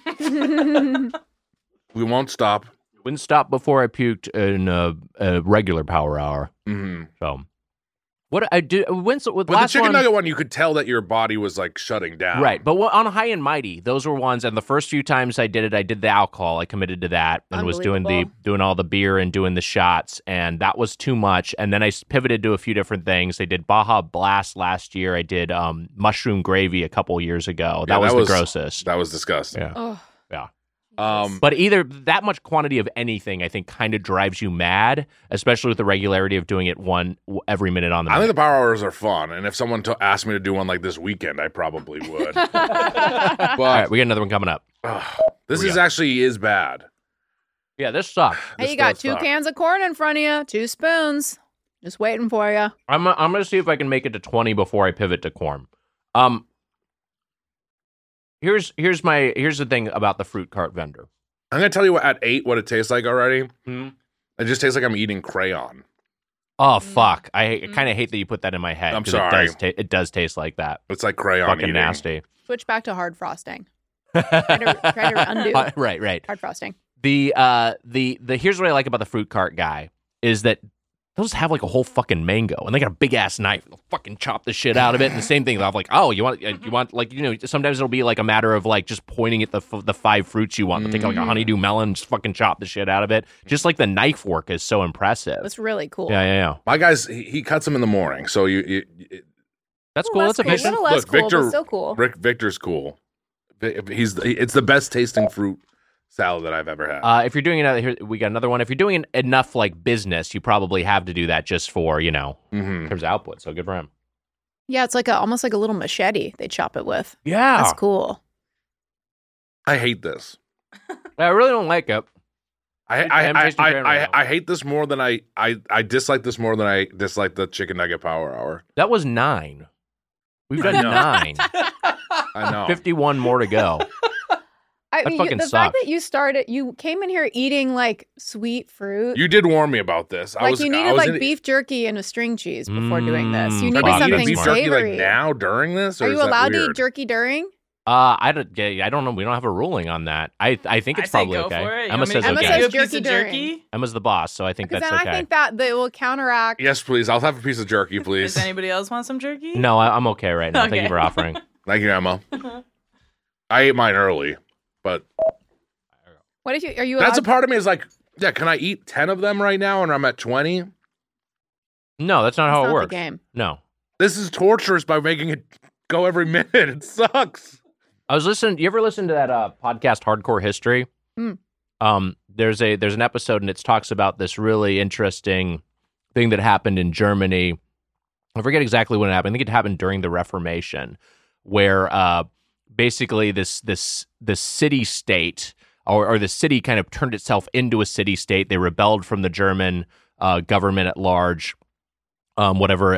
we won't stop. Wouldn't stop before I puked in a regular Power Hour. Mm-hmm. So. What I do with the last chicken one, nugget one, you could tell that your body was like shutting down. Right, but on High and Mighty, those were ones. And the first few times I did the alcohol. I committed to that and was doing all the beer and doing the shots, and that was too much. And then I pivoted to a few different things. I did Baja Blast last year. I did mushroom gravy a couple years ago. That was the grossest. That was disgusting. Yeah. Oh. Yeah. But either that much quantity of anything, I think, kind of drives you mad, especially with the regularity of doing it one every minute on the minute. I think the Power Hours are fun, and if someone asked me to do one like this weekend, I probably would. But all right, we got another one coming up. This is bad. Yeah, this sucks. Hey, you got 2 cans of corn in front of you, 2 spoons, just waiting for you. I'm gonna see if I can make it to 20 before I pivot to corn. Here's the thing about the fruit cart vendor. I'm gonna tell you at 8 what it tastes like already. Mm-hmm. It just tastes like I'm eating crayon. Oh fuck! I kind of hate that you put that in my head. I'm sorry. It does taste like that. It's like crayon. Fucking eating. Nasty. Switch back to hard frosting. Try to undo. Right. Hard frosting. The here's what I like about the fruit cart guy is that they'll just have like a whole fucking mango, and they got a big ass knife. They'll fucking chop the shit out of it. And the same thing, they'll have like, oh, you want like, you know, sometimes it'll be like a matter of like just pointing at the 5 fruits you want. They'll take like a honeydew melon, just fucking chop the shit out of it. Just like the knife work is so impressive. It's really cool. Yeah. My guy's he cuts them in the morning, so that's cool. That's efficient. A little less cool, but still cool. Victor's cool. It's the best tasting fruit salad that I've ever had. If you're doing another, here we got another one. If you're doing enough like business, you probably have to do that just for in terms of output. So good for him. Yeah, it's like almost like a little machete they chop it with. Yeah, that's cool. I hate this. I really don't like it. I hate this more than I dislike this more than I dislike the chicken nugget Power Hour. That was 9. We've done 9. I know. 51 more to go. I mean, the fact that you came in here eating like sweet fruit. You did warn me about this. You needed beef jerky and a string cheese before doing this. You needed something beef savory. Jerky like now during this? Or are you allowed to eat jerky during? I don't know. We don't have a ruling on that. I think it's probably okay. Emma says okay. Emma says jerky. Emma's the boss, so I think that's okay. I think that they will counteract. Yes, please. I'll have a piece of jerky, please. Does anybody else want some jerky? No, I'm okay right now. Okay. Thank you for offering. Thank you, Emma. I ate mine early, but what if are you? That's a part of me is like, yeah, can I eat 10 of them right now and I'm at 20? No, that's not how it works. The game. No, this is torturous by making it go every minute. It sucks. I was listening. You ever listen to that podcast, Hardcore History? There's an episode and it talks about this really interesting thing that happened in Germany. I forget exactly when it happened. I think it happened during the Reformation, where basically this city state or the city kind of turned itself into a city state. They rebelled from the German government at large. Whatever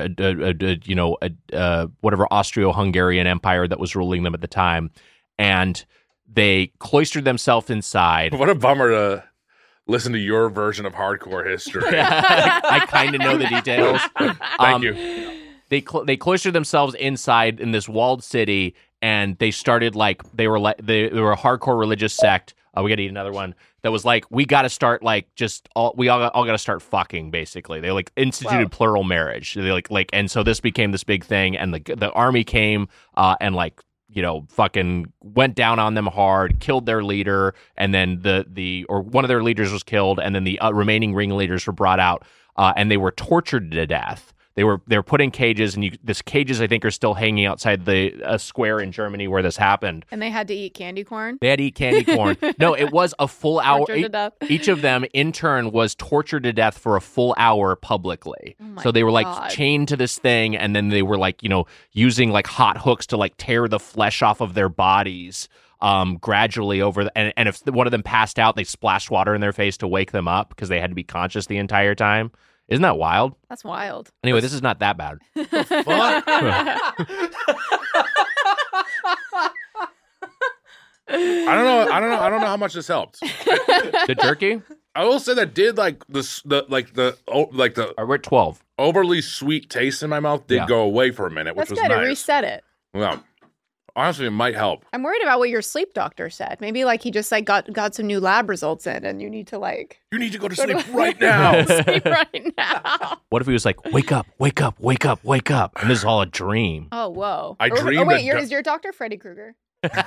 Austro-Hungarian empire that was ruling them at the time, and they cloistered themselves inside. What a bummer to listen to your version of Hardcore History. I kind of know the details. Thank you. They cloistered themselves inside in this walled city, and they started they were a hardcore religious sect. We got to eat another one. That was like, we got to start we all got to start fucking, basically. They instituted plural marriage. They and so this became this big thing, and the army came and fucking went down on them hard, killed their leader, and then one of their leaders was killed, and then the remaining ringleaders were brought out, and they were tortured to death. They were put in cages, and this cages I think are still hanging outside a square in Germany where this happened. And they had to eat candy corn. They had to eat candy corn. No, it was a full hour. Tortured to death. Each of them in turn was tortured to death for a full hour publicly. Oh my so they were like God. chained to this thing, and then they were like, using like hot hooks to like tear the flesh off of their bodies. Gradually over, and if one of them passed out, they splashed water in their face to wake them up because they had to be conscious the entire time. Isn't that wild? That's wild. Anyway, this is not that bad. I don't know how much this helped. The jerky? I will say that did like the We're at 12. overly sweet taste in my mouth did go away for a minute, which That's was good. It nice. reset it. Yeah. Honestly, it might help. I'm worried about what your sleep doctor said. Maybe like he just like got some new lab results in, and you need to like You need to go to sleep right now. sleep right now. What if he was like, wake up, wake up, wake up, wake up, and this is all a dream? Oh whoa! I Oh dreamed wait, that- is your doctor Freddy Krueger? That's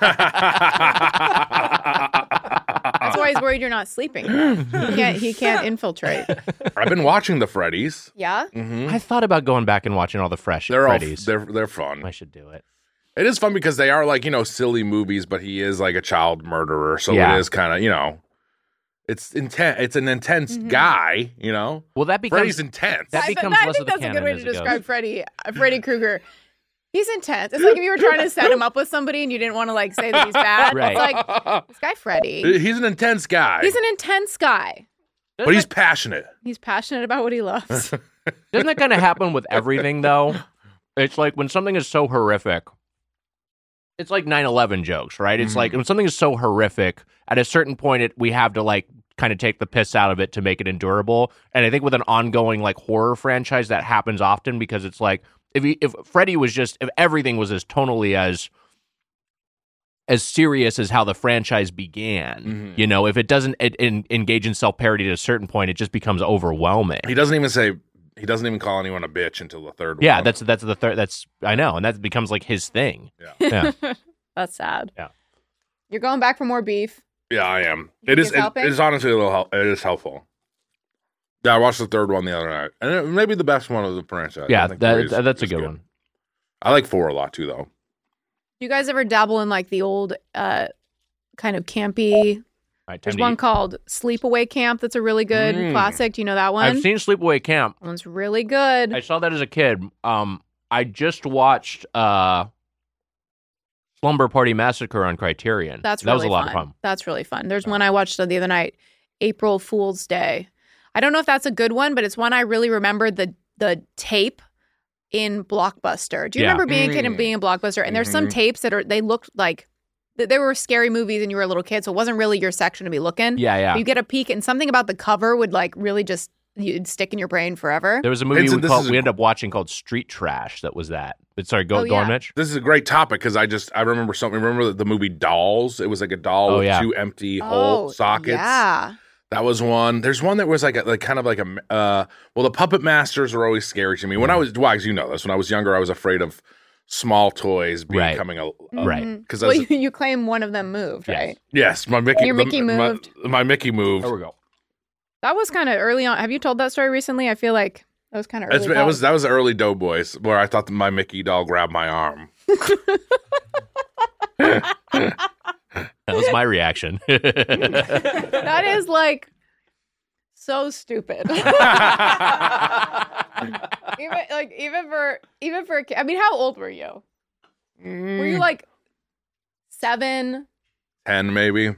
why he's worried you're not sleeping. He can't infiltrate. I've been watching the Freddies. Yeah. Mm-hmm. I thought about going back and watching all the fresh They're Freddies. they're fun. I should do it. It is fun because they are like, silly movies, but he is like a child murderer. So Yeah. it is kind of, it's intense. It's an intense guy, Well, that becomes Freddy's intense. that I becomes think less of the that's a good canon way as to it goes. describe Freddy Krueger. He's intense. It's like if you were trying to set him up with somebody and you didn't want to like say that he's bad. Right. It's like this guy Freddy. He's an intense guy. He's an intense guy. but he's passionate. He's passionate about what he loves. Doesn't that kind of happen with everything, though? It's like when something is so horrific, it's like 9/11 jokes, right? It's like when something is so horrific, at a certain point, we have to like kind of take the piss out of it to make it endurable. And I think with an ongoing like horror franchise, that happens often because it's like if Freddy was just if everything was as tonally as serious as how the franchise began, if it doesn't engage in self-parody to a certain point, it just becomes overwhelming. He doesn't even call anyone a bitch until the third Yeah, one. that's the third. I know, and that becomes like his thing. Yeah. Yeah. That's sad. Yeah. You're going back for more beef. Yeah, I am. think It is. it's helping? It is honestly a little. It is helpful. Yeah, I watched the third one the other night, and it may be the best one of the franchise. Yeah, I think three that's a is good one. I like 4 a lot too, though. Do you guys ever dabble in like the old kind of campy? All right, time There's to one eat. called Sleepaway Camp that's a really good classic. Do you know that one? I've seen Sleepaway Camp. That one's really good. I saw that as a kid. I just watched Slumber Party Massacre on Criterion. That was really a lot of fun. That's really fun. There's one I watched the other night, April Fool's Day. I don't know if that's a good one, but it's one I really remember the tape in Blockbuster. Do you Yeah. remember being a kid and being in Blockbuster? And there's some tapes they looked like they were scary movies and you were a little kid, so it wasn't really your section to be looking. Yeah. But you get a peek and something about the cover would like really just you'd stick in your brain forever. There was a movie Vincent, this is we a- ended up watching called Street Trash. That was that. But sorry, go Oh, on, yeah. Mitch. This is a great topic because I remember something. Remember the movie Dolls? It was like a doll Oh, with yeah. 2 empty hole sockets. Yeah. That was one. There's one that was like the Puppet Masters are always scary to me. When I was, as you know this, when I was younger, I was afraid of small toys Right. becoming a Right. because Well, you claim one of them moved, Yes. right? yes, my Mickey, Your Mickey my- moved. My Mickey moved. There we go. That was kind of early on. Have you told that story recently? I feel like that was kind of early. That was the early Doughboys where I thought that my Mickey doll grabbed my arm. That was my reaction. That is like so stupid. even for a kid. I mean, how old were you? Were you like 7? 10 maybe?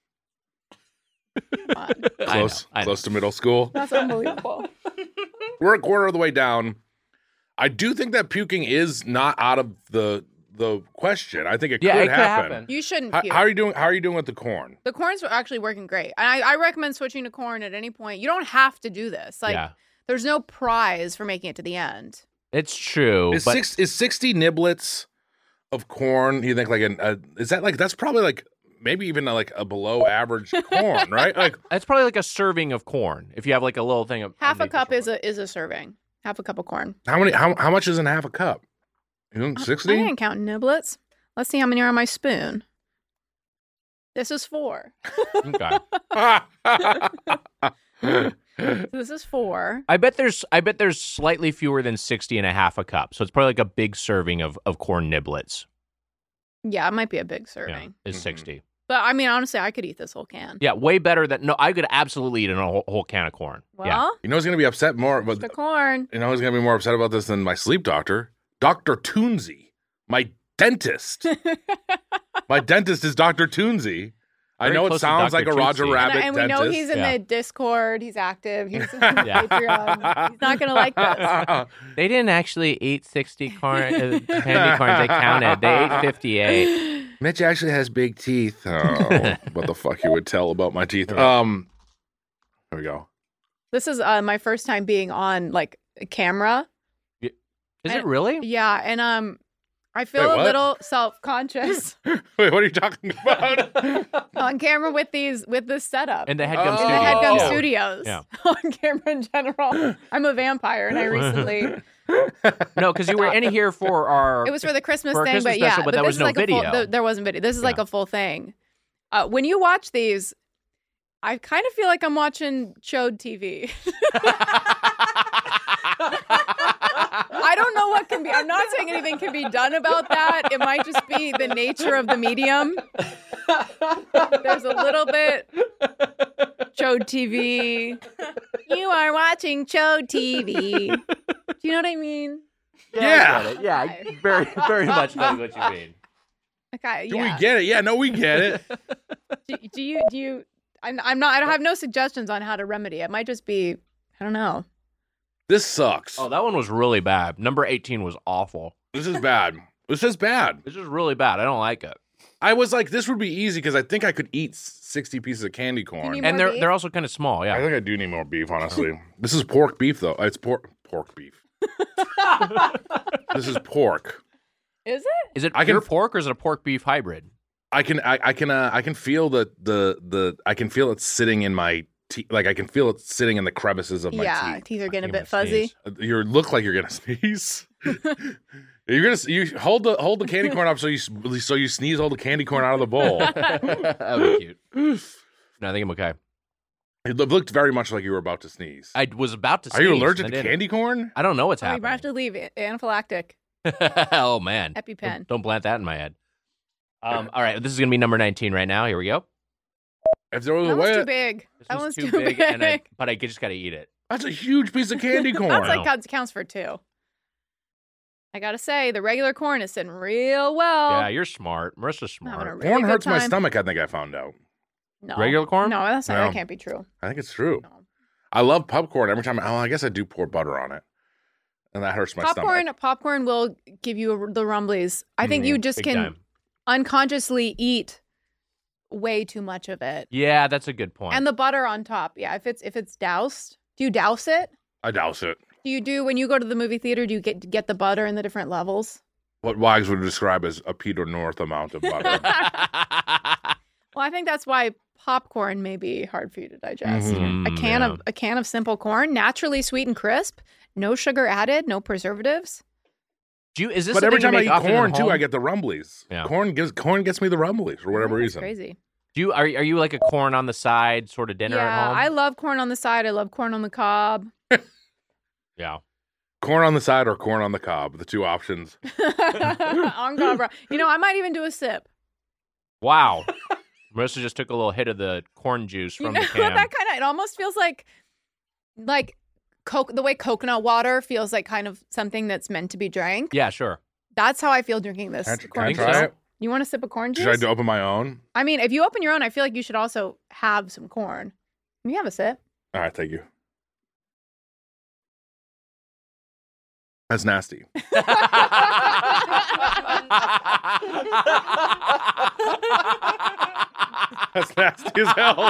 Come on. Close, I know. close to middle school. That's unbelievable. We're a quarter of the way down. I do think that puking is not out of the question. I think it Yeah, could it could happen. happen. You shouldn't How, puke. how are you doing? How are you doing with the corn? The corn's actually working great. And I recommend switching to corn at any point. You don't have to do this. Like, Yeah. there's no prize for making it to the end. It's true. Is, but 60 niblets of corn? Do you think is that like that's probably like maybe even like a below average corn, right? Like it's probably like a serving of corn. If you have like a little thing of Half a underneath cup or is something. a serving. Half a cup of corn. how much is in half a cup? You think I 60? didn't count niblets. Let's see how many are on my spoon. This is 4. Okay. So this is 4. I bet there's slightly fewer than 60 and a half a cup. So it's probably like a big serving of corn niblets. Yeah, it might be a big Yeah, serving. is 60. But I mean, honestly, I could eat this whole can. Yeah, way better than no. I could absolutely eat a whole can of corn. Well, Yeah. You know who's going to be upset more? But the corn. you know who's going to be more upset about this than my sleep doctor? Dr. Toonsy, my dentist. My dentist is Dr. Toonsy. I Very know it close to sounds like Dr. a Roger Toonsy. Rabbit And we dentist. know he's in Yeah. the Discord. He's active. He's in Yeah. Patreon. He's not going to like this. They didn't actually eat 60 candy corns. They counted. They ate 58. Mitch actually has big teeth. Oh, what the fuck you would tell about my teeth? Here we go. This is my first time being on like camera. Is it really? Yeah, and I feel Wait, a what? little self-conscious Wait, what are you talking about? on camera with this setup. In the Headgum Oh. in Studio. the Headgum Yeah. Studios. Yeah. On camera in general. I'm a vampire, and I recently. No, because you were in here for our. It was for the Christmas For a thing, Christmas but yeah, special, but there this was is no like a full- video. there wasn't video. This is like Yeah. a full thing. When you watch these, I kind of feel like I'm watching Chode TV. I don't know what can be. I'm not saying anything can be done about that. It might just be the nature of the medium. There's a little bit Chode TV. You are watching Chode TV. Do you know what I mean? Yeah. Yeah, I very, very much know what you mean. Okay, Do yeah. we get it? Yeah, no, we get it. Do you? I'm not. I don't have no suggestions on how to remedy it. It might just be. I don't know. This sucks. Oh, that one was really bad. Number 18 was awful. This is bad. This is bad. This is really bad. I don't like it. I was like, this would be easy because I think I could eat 60 pieces of candy corn. need And More they're beef? they're also kind of small. I Yeah. think I do need more beef, honestly. This is pork beef, though. It's pork beef. This is pork. Is it? Is it I can- pure pork or is it a pork beef hybrid? I can feel the I can feel it sitting in my teeth. Like I can feel it sitting in the crevices of my Yeah, teeth. teeth are getting a I'm bit gonna fuzzy. sneeze. You look like you're gonna sneeze. You hold the candy corn up so you sneeze all the candy corn out of the bowl. That would be cute. No, I think I'm okay. It looked very much like you were about to sneeze. I was about to Are you sneeze, allergic and to I didn't. candy corn? I don't know what's Oh, you might have happening. to leave anaphylactic Oh, man. EpiPen. Don't plant that in my head. All right, this is going to be number 19 right now. Here we go. If there was a That one's way, too big. This That one's one's too too big, big. but I just got to eat it. that's a huge piece of candy corn. That's like counts for 2. I gotta say, the regular corn is sitting real well. Yeah, you're smart. Marissa's I'm having a smart. really corn good hurts my time. stomach. I think I found out. No. Regular corn? No, that's not. No. That can't be true. I think it's true. No. I love popcorn. Every time, I guess I do pour butter on it, and that hurts my stomach. Popcorn will give you the rumblies. I think you just Big can time. unconsciously eat way too much of it. Yeah, that's a good point. And the butter on top. Yeah, if it's doused, do you douse it? I douse it. Do you do when you go to the movie theater? Do you get the butter in the different levels? What Wags would describe as a Peter North amount of butter. Well, I think that's why popcorn may be hard for you to digest. Mhm, A can of simple corn, naturally sweet and crisp, no sugar added, no preservatives. Is this But every something time I you eat make often at corn too, home? I get the rumblies. Yeah. Corn gets me the rumblies for whatever That's reason. crazy. Are you like a corn on the side sort of dinner Yeah, at home? I love corn on the side. I love corn on the cob. Yeah. Corn on the side or corn on the cob, the two options. On cob. You know, I might even do a sip. Wow. Marissa just took a little hit of the corn juice You from know, the can. that kind of, it almost feels like the way coconut water feels like kind of something that's meant to be drank. Yeah, sure. That's how I feel drinking this Can I corn think juice. try so? it? You want a sip of corn juice? Should I open my own? I mean, if you open your own, I feel like you should also have some corn. Can you have a sip? All right, thank you. That's nasty. That's nasty as hell.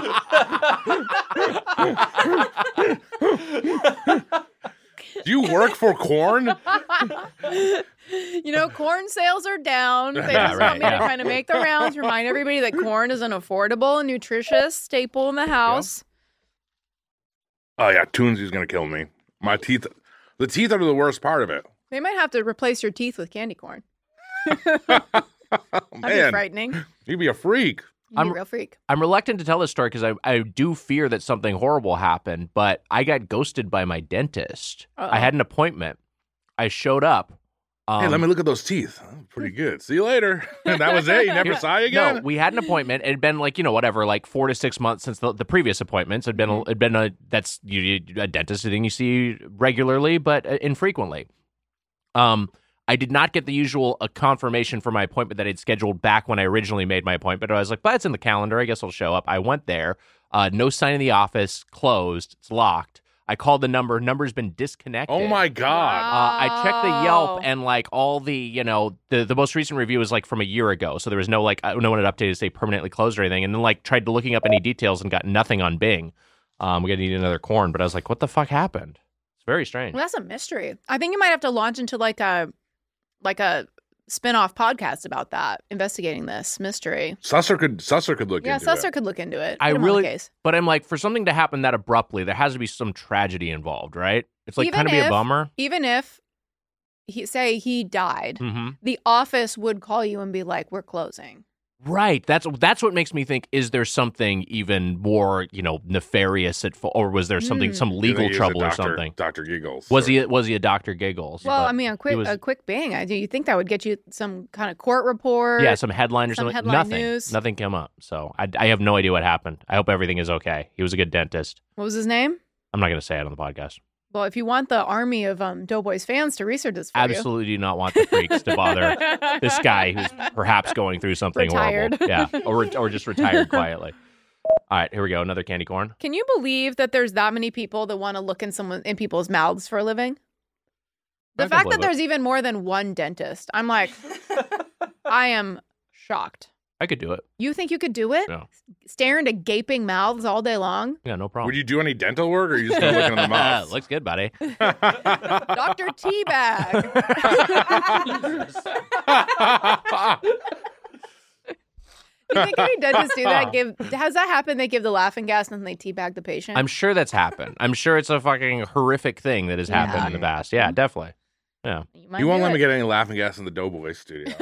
Do you work for corn? You know, corn sales are down. They Yeah, just right, want me to yeah. kind of make the rounds, remind everybody that corn is an affordable and nutritious staple in the house. Oh yeah, Toonsy's gonna kill me. My teeth. The teeth are the worst part of it. They might have to replace your teeth with candy corn. That'd be Man, frightening. you'd be a freak. You're a real freak. I'm reluctant to tell this story because I do fear that something horrible happened, but I got ghosted by my dentist. I had an appointment. I showed up. Hey, let me look at those teeth. Oh, pretty good. See you later. And that was it. You never saw you again? No, we had an appointment. It had been like, whatever, like 4 to 6 months since the previous appointments. It'd been a dentist thing you see regularly, but infrequently. I did not get the usual confirmation for my appointment that I'd scheduled back when I originally made my appointment. I was like, but it's in the calendar. I guess I'll show up. I went there. No sign in the office. Closed. It's locked. I called the number. Number's been disconnected. Oh, my God. I checked the Yelp, and like all the, the most recent review was like from a year ago. So there was no one had updated to say permanently closed or anything. And then like tried looking up any details and got nothing on Bing. We're going to need another corn. But I was like, what the fuck happened? It's very strange. Well, that's a mystery. I think you might have to launch into like a spin-off podcast about that, investigating this mystery. Susser could look into it. Yeah, Susser could look into it. But I'm like, for something to happen that abruptly, there has to be some tragedy involved, right? It's like kind of be a bummer. Even if he died, the office would call you and be like, we're closing. Right. That's what makes me think, is there something even more, nefarious or was there something, some legal trouble or something? Dr. Giggles. Was he a Dr. Giggles? Well, I mean, a quick bang. Do you think that would get you some kind of court report? Yeah, some headline or something. Nothing. News? Nothing came up. So I have no idea what happened. I hope everything is okay. He was a good dentist. What was his name? I'm not going to say it on the podcast. Well, if you want the army of Doughboys fans to research this for Absolutely do not want the freaks to bother this guy who's perhaps going through something Retired. horrible. Yeah, or just retired quietly. All right, here we go. Another candy corn. Can you believe that there's that many people that want to look in people's mouths for a living? The fact that there's even more than one dentist, I'm like, I am shocked. I could do it. You think you could do it? No. Stare into gaping mouths all day long? Yeah, no problem. Would you do any dental work, or are you just going to look in the mouth? Looks good, buddy. Dr. Teabag. Do you think any dentists do that? Has that happened? They give the laughing gas and then they teabag the patient? I'm sure that's happened. I'm sure it's a fucking horrific thing that has happened in the past. Yeah, definitely. Yeah. You won't let me get any laughing gas in the Doughboys studio.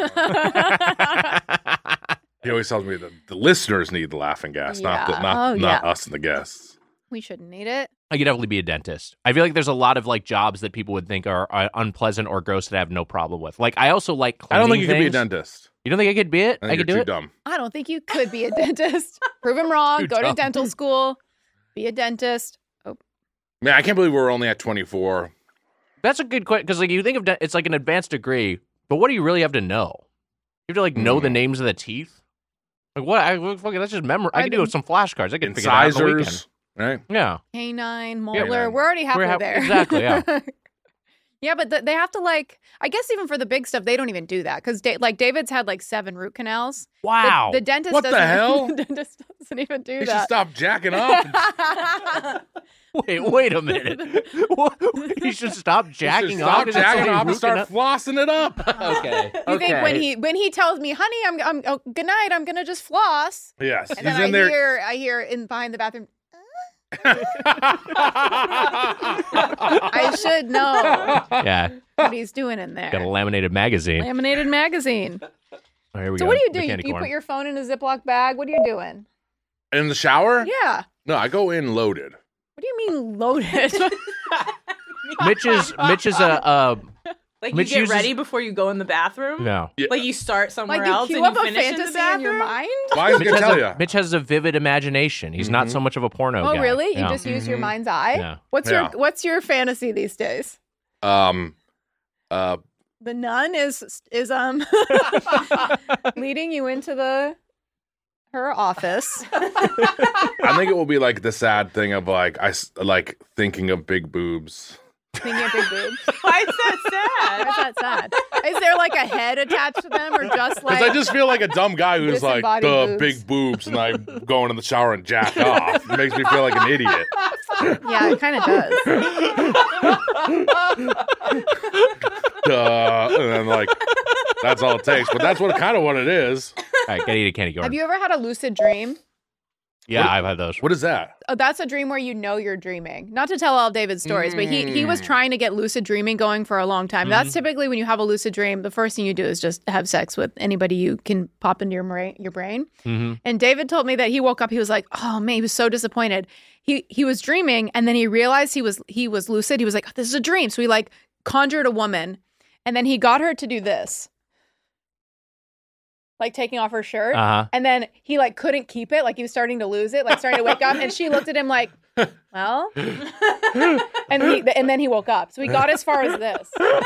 He always tells me that the listeners need the laughing gas, not us and the guests. We shouldn't need it. I could definitely be a dentist. I feel like there's a lot of like jobs that people would think are unpleasant or gross that I have no problem with. Like I also like cleaning I don't think you things. could be a dentist. You don't think I could be it? I could do it. Dumb. I don't think you could be a dentist. Prove him wrong. Go to dental school. Be a dentist. Oh. Man, I can't believe we're only at 24. That's a good question because like you think of it's like an advanced degree, but what do you really have to know? You have to like know the names of the teeth. Like what? That's just memory. I can do some flashcards. I can figure it out on the weekend. Right? Yeah. Canine, molar. We're already halfway there. Exactly. Yeah. Yeah, but they have to like. I guess even for the big stuff, they don't even do that because David's had like 7 root canals. Wow. The dentist. What the hell? The dentist doesn't even do He that. should stop jacking up. Wait a minute. He should stop jacking off. Stop jacking off and start flossing it up. Okay. You think when he tells me, "Honey, I'm good night. I'm gonna just floss." Yes. And then I hear in behind the bathroom. I should know. Yeah. What he's doing in there. Got a laminated magazine. Laminated magazine. Oh, here we So go. what do you do? The You put your phone in a Ziploc bag? What are you doing? In the shower? Yeah. No, I go in loaded. What do you mean loaded? Mitch is a Like Mitch you get uses- ready before you go in the bathroom? no. Like you start somewhere Like you else queue and up you a finish in the fantasy in bathroom? your mind? Well, I was going to tell you. Mitch has a vivid imagination. He's not so much of a porno Oh, guy. really? You Yeah. just use your mind's eye? Yeah. What's your fantasy these days? The The nun is leading you into her office. I think it will be like the sad thing of like thinking of big boobs. Thinking of big boobs. Why is that sad? Why is that sad? Is there like a head attached to them, or just like? Because I just feel like a dumb guy who's like Disembodied the boobs. big boobs, and I go into the shower and jack off. It makes me feel like an idiot. Yeah, it kind of does. And then like that's all it takes. But that's what it is. All right, gotta eat a candy corn. Have you ever had a lucid dream? Yeah, I've had those. What is that? That's a dream where you know you're dreaming. Not to tell all of David's stories, but he was trying to get lucid dreaming going for a long time. That's typically when you have a lucid dream, the first thing you do is just have sex with anybody you can pop into your brain. And David told me that he woke up, he was like, oh man, he was so disappointed. He was dreaming, and then he realized he was lucid. He was like, this is a dream. So he like conjured a woman, and then he got her to do this. Like taking off her shirt, and then he like couldn't keep it, like he was starting to lose it, like starting to wake up, and she looked at him like, well, and then he woke up. So he got as far as this,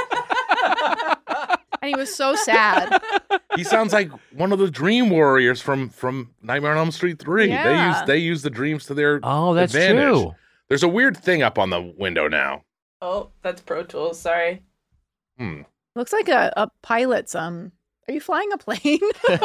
and he was so sad. He sounds like one of the dream warriors from Nightmare on Elm Street 3. Yeah. They use the dreams to their that's advantage. true. There's a weird thing up on the window now. Oh, that's Pro Tools. Sorry. Looks like a pilot's Are you flying a plane?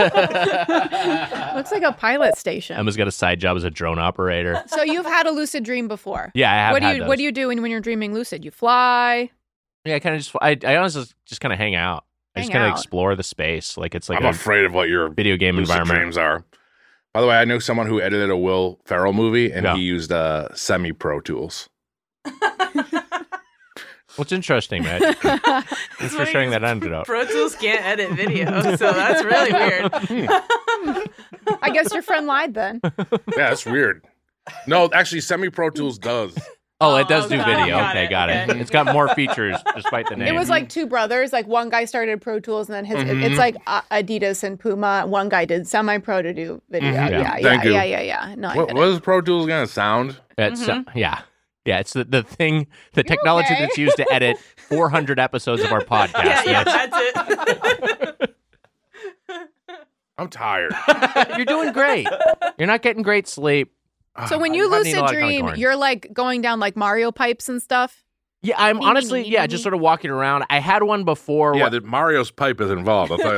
Looks like a pilot station. Emma's got a side job as a drone operator. So you've had a lucid dream before? Yeah, I have. What do you do when you're dreaming lucid? You fly? Yeah, I kind of I honestly just kind of hang out. I just kind of explore the space. Like it's like I'm afraid of what your video game lucid environment dreams are. By the way, I know someone who edited a Will Ferrell movie, and he used semi-Pro Tools. What's interesting, man? Thanks for sharing that anecdote. Pro Tools can't edit video, so that's really weird. I guess your friend lied then. Yeah, that's weird. No, actually, Semi-Pro Tools does. Oh, it does do video. Got it. It's got more features despite the name. It was like two brothers. Like one guy started Pro Tools, and then it's like Adidas and Puma. One guy did semi-pro to do video. Thank you. Yeah. No, what is Pro Tools gonna sound? It's it's the thing, the technology that's used to edit 400 episodes of our podcast. Yeah, that's it. I'm tired. You're doing great. You're not getting great sleep. So when you lucid dream, you're like going down like Mario pipes and stuff? Yeah, I'm honestly, just sort of walking around. I had one before. Yeah, Mario's pipe is involved. I'll tell you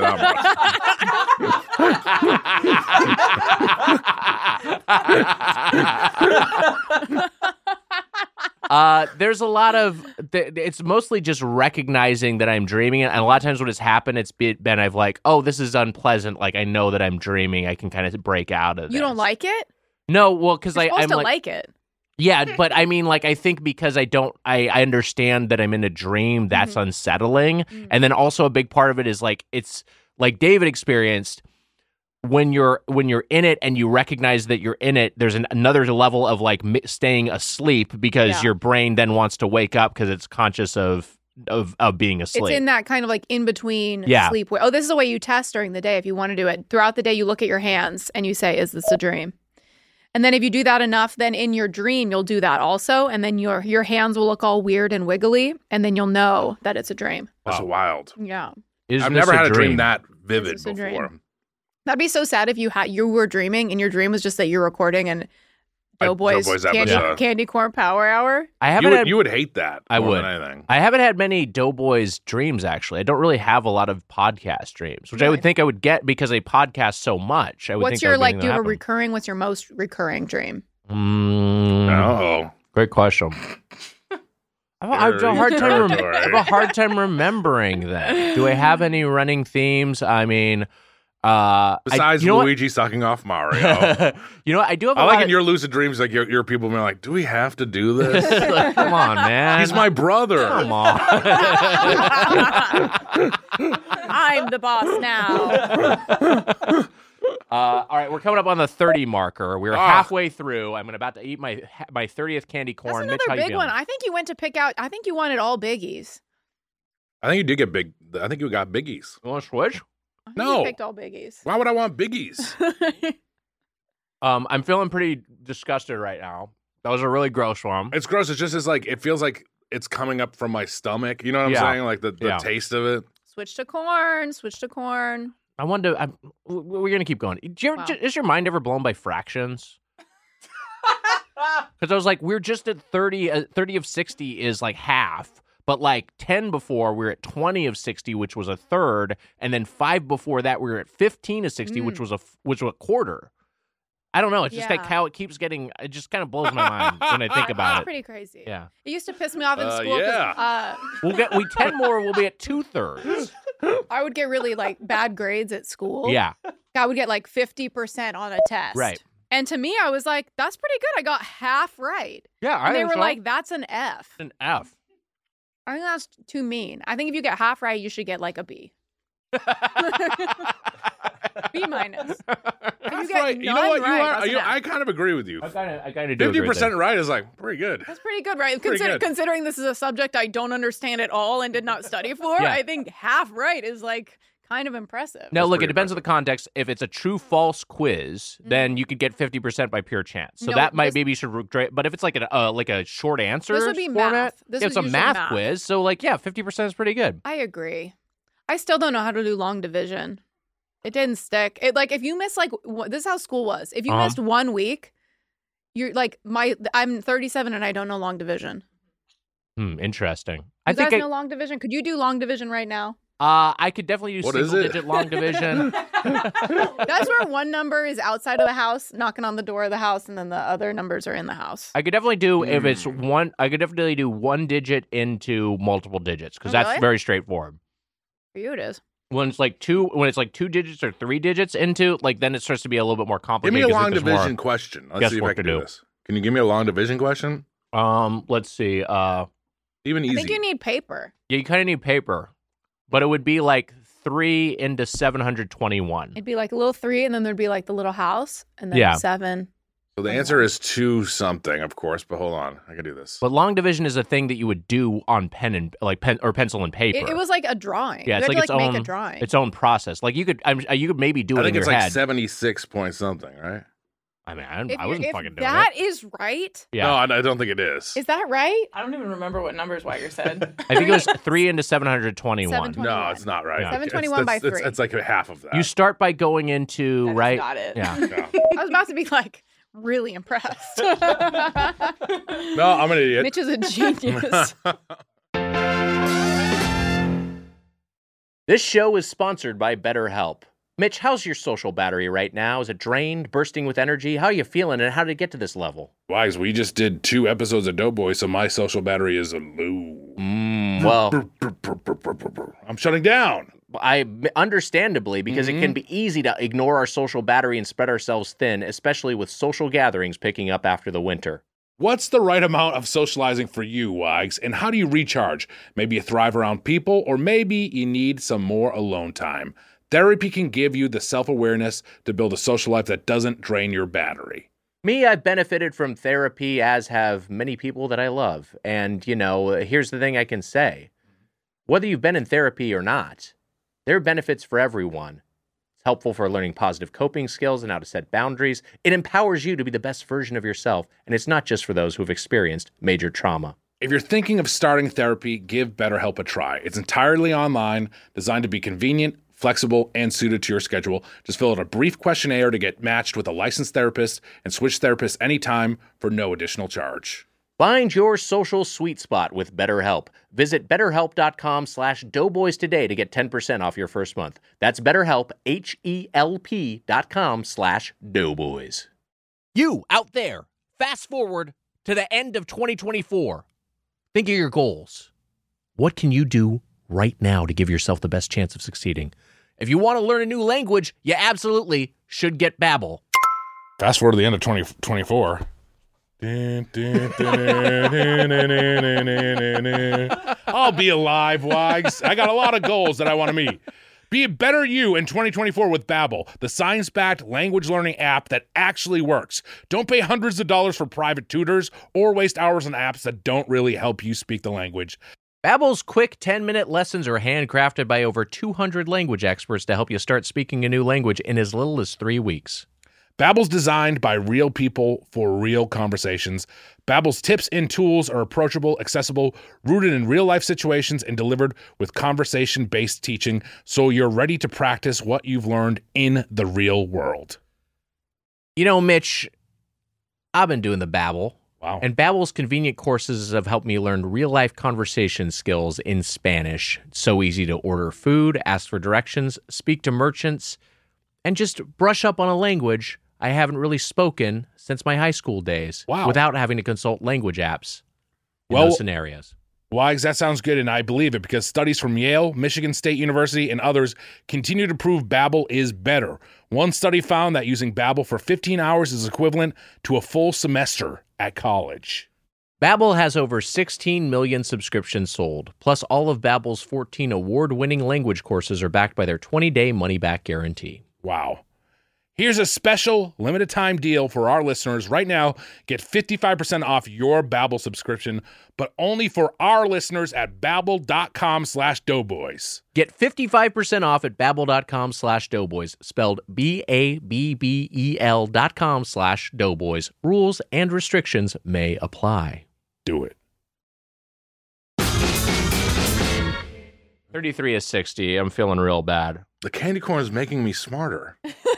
that much. There's a lot of, it's mostly just recognizing that I'm dreaming it. And a lot of times when it's happened, it's been, I've like, oh, this is unpleasant. Like, I know that I'm dreaming. I can kind of break out of it. You don't like it? No, well, because I'm supposed to like it. Yeah, but I mean, like, I think because I understand that I'm in a dream, that's unsettling. And then also a big part of it is like, it's like David experienced, when you're in it and you recognize that you're in it, there's another level of like staying asleep because your brain then wants to wake up because it's conscious of being asleep. It's in that kind of like in between sleep. Oh, this is the way you test during the day if you want to do it. Throughout the day, you look at your hands and you say, is this a dream? And then if you do that enough, then in your dream, you'll do that also. And then your hands will look all weird and wiggly. And then you'll know that it's a dream. That's wild. Yeah. I've never had a dream that vivid before. Dream? That'd be so sad if you were dreaming and your dream was just that you're recording and Doughboys Candy Corn Power Hour. You would hate that. I would. Than anything. I haven't had many Doughboys dreams, actually. I don't really have a lot of podcast dreams, which I would think I would get because I podcast so much. What's your, like, do you have a recurring, what's your most recurring dream? Great question. I have a hard time remembering that. Do I have any running themes? I mean... besides Luigi sucking off Mario. I do have I like in your lucid dreams, like your people being like, do we have to do this? Like, come on, man. He's my brother. Come on. I'm the boss now. All right, we're coming up on the 30 marker. We're halfway through. I'm about to eat my 30th candy corn. That's another big one. I think you went to pick out, I think you wanted all biggies. I think you did get big. I think you got biggies. You want to switch? No. You picked all biggies. Why would I want biggies? I'm feeling pretty disgusted right now. That was a really gross one. It's gross. It's just like it feels like it's coming up from my stomach. You know what I'm saying? Like the taste of it. Switch to corn. I wanted to. We're gonna keep going. Is your mind ever blown by fractions? Because I was like, we're just at 30. 30 of 60 is like half. But like 10 before, we were at 20 of 60, which was a third. And then 5 before that, we were at 15 of 60, which was a quarter. I don't know. It's just like how it keeps getting, it just kind of blows my mind when I think about it. It's pretty crazy. Yeah. It used to piss me off in school. Yeah. We 10 more, we'll be at 2/3. I would get really like bad grades at school. Yeah. I would get like 50% on a test. Right. And to me, I was like, that's pretty good. I got half right. Yeah, And they were like, that's an F. an F. I think that's too mean. I think if you get half right, you should get like a B. B minus. That's right. You know what? I kind of agree with you. I kind of do. 50% right is like pretty good. That's pretty good, right? Pretty good. Considering this is a subject I don't understand at all and did not study for, Yeah. I think half right is like kind of impressive. Now, look, it pretty depends on the context. If it's a true-false quiz, then you could get 50% by pure chance. So No, that might this- maybe you should. But if it's like a short answer This would be format, math. This it's was a usually math math. quiz. So 50% is pretty good. I agree. I still don't know how to do long division. It didn't stick. If you miss this is how school was. If you missed 1 week, you're like I'm 37 and I don't know long division. Interesting. You guys know long division? Could you do long division right now? I could definitely do What is it? single-digit long division. That's where one number is outside of the house, knocking on the door of the house, and then the other numbers are in the house. I could definitely do if it's one. I could definitely do 1 digit into multiple digits because that's Really? very straightforward. For you, it is. When it's like 2 digits or 3 digits into, then it starts to be a little bit more Give complicated. me a 'cause long there's more- division question. Let's see if I guesswork can to do do. this. Can you give me a long division question? Let's see. Even I easy. think you need paper. Yeah, you kind of need paper, but it would be like 3 into 721. It'd be like a little 3, and then there'd be like the little house, and then Yeah. 7. So the answer is 2 something, of course, but hold on. I can do this. But long division is a thing that you would do on pen or pencil and paper. It was like a drawing. Yeah, you it's had like to its make own a drawing. its own process. Like you could maybe do it I think in it's your like head. 76 point something, right? I mean, If I wasn't if fucking doing that it. is right, Yeah, No, I don't think it is. is that right? I don't even remember what numbers Weiger said. I think it was 3 into 721. 720. No, it's not right. Yeah. 721 by 3. It's like half of that. You start by going into That is right. not it. Yeah. No. I was about to be like really impressed. No, I'm an idiot. Mitch is a genius. This show is sponsored by BetterHelp. Mitch, how's your social battery right now? Is it drained, bursting with energy? How are you feeling, and how did it get to this level? Wags, we just did 2 episodes of Doughboy, so my social battery is low. Well, I'm shutting down. understandably, because it can be easy to ignore our social battery and spread ourselves thin, especially with social gatherings picking up after the winter. What's the right amount of socializing for you, Wags? And how do you recharge? Maybe you thrive around people, or maybe you need some more alone time. Therapy can give you the self-awareness to build a social life that doesn't drain your battery. Me, I've benefited from therapy, as have many people that I love. And, here's the thing I can say. Whether you've been in therapy or not, there are benefits for everyone. It's helpful for learning positive coping skills and how to set boundaries. It empowers you to be the best version of yourself, and it's not just for those who've experienced major trauma. If you're thinking of starting therapy, give BetterHelp a try. It's entirely online, designed to be convenient, flexible, and suited to your schedule. Just fill out a brief questionnaire to get matched with a licensed therapist and switch therapists anytime for no additional charge. Find your social sweet spot with BetterHelp. Visit BetterHelp.com/Doughboys today to get 10% off your first month. That's BetterHelp, HELP.com/Doughboys. You out there, fast forward to the end of 2024. Think of your goals. What can you do right now to give yourself the best chance of succeeding? If you want to learn a new language, you absolutely should get Babbel. Fast forward to the end of 2024. I'll be alive, Wags. I got a lot of goals that I want to meet. Be a better you in 2024 with Babbel, the science-backed language learning app that actually works. Don't pay hundreds of dollars for private tutors or waste hours on apps that don't really help you speak the language. Babbel's quick 10-minute lessons are handcrafted by over 200 language experts to help you start speaking a new language in as little as 3 weeks. Babbel's designed by real people for real conversations. Babbel's tips and tools are approachable, accessible, rooted in real-life situations, and delivered with conversation-based teaching, so you're ready to practice what you've learned in the real world. Mitch, I've been doing the Babbel. Wow. And Babbel's convenient courses have helped me learn real-life conversation skills in Spanish. It's so easy to order food, ask for directions, speak to merchants, and just brush up on a language I haven't really spoken since my high school days. Wow. Without having to consult language apps in Well- those scenarios. Wags, that sounds good, and I believe it because studies from Yale, Michigan State University, and others continue to prove Babbel is better. One study found that using Babbel for 15 hours is equivalent to a full semester at college. Babbel has over 16 million subscriptions sold, plus all of Babbel's 14 award-winning language courses are backed by their 20-day money-back guarantee. Wow. Here's a special limited-time deal for our listeners. Right now, get 55% off your Babbel subscription, but only for our listeners at Babbel.com/Doughboys. Get 55% off at Babbel.com/Doughboys, spelled BABBEL.com/Doughboys. Rules and restrictions may apply. Do it. 33 is 60. I'm feeling real bad. The candy corn is making me smarter.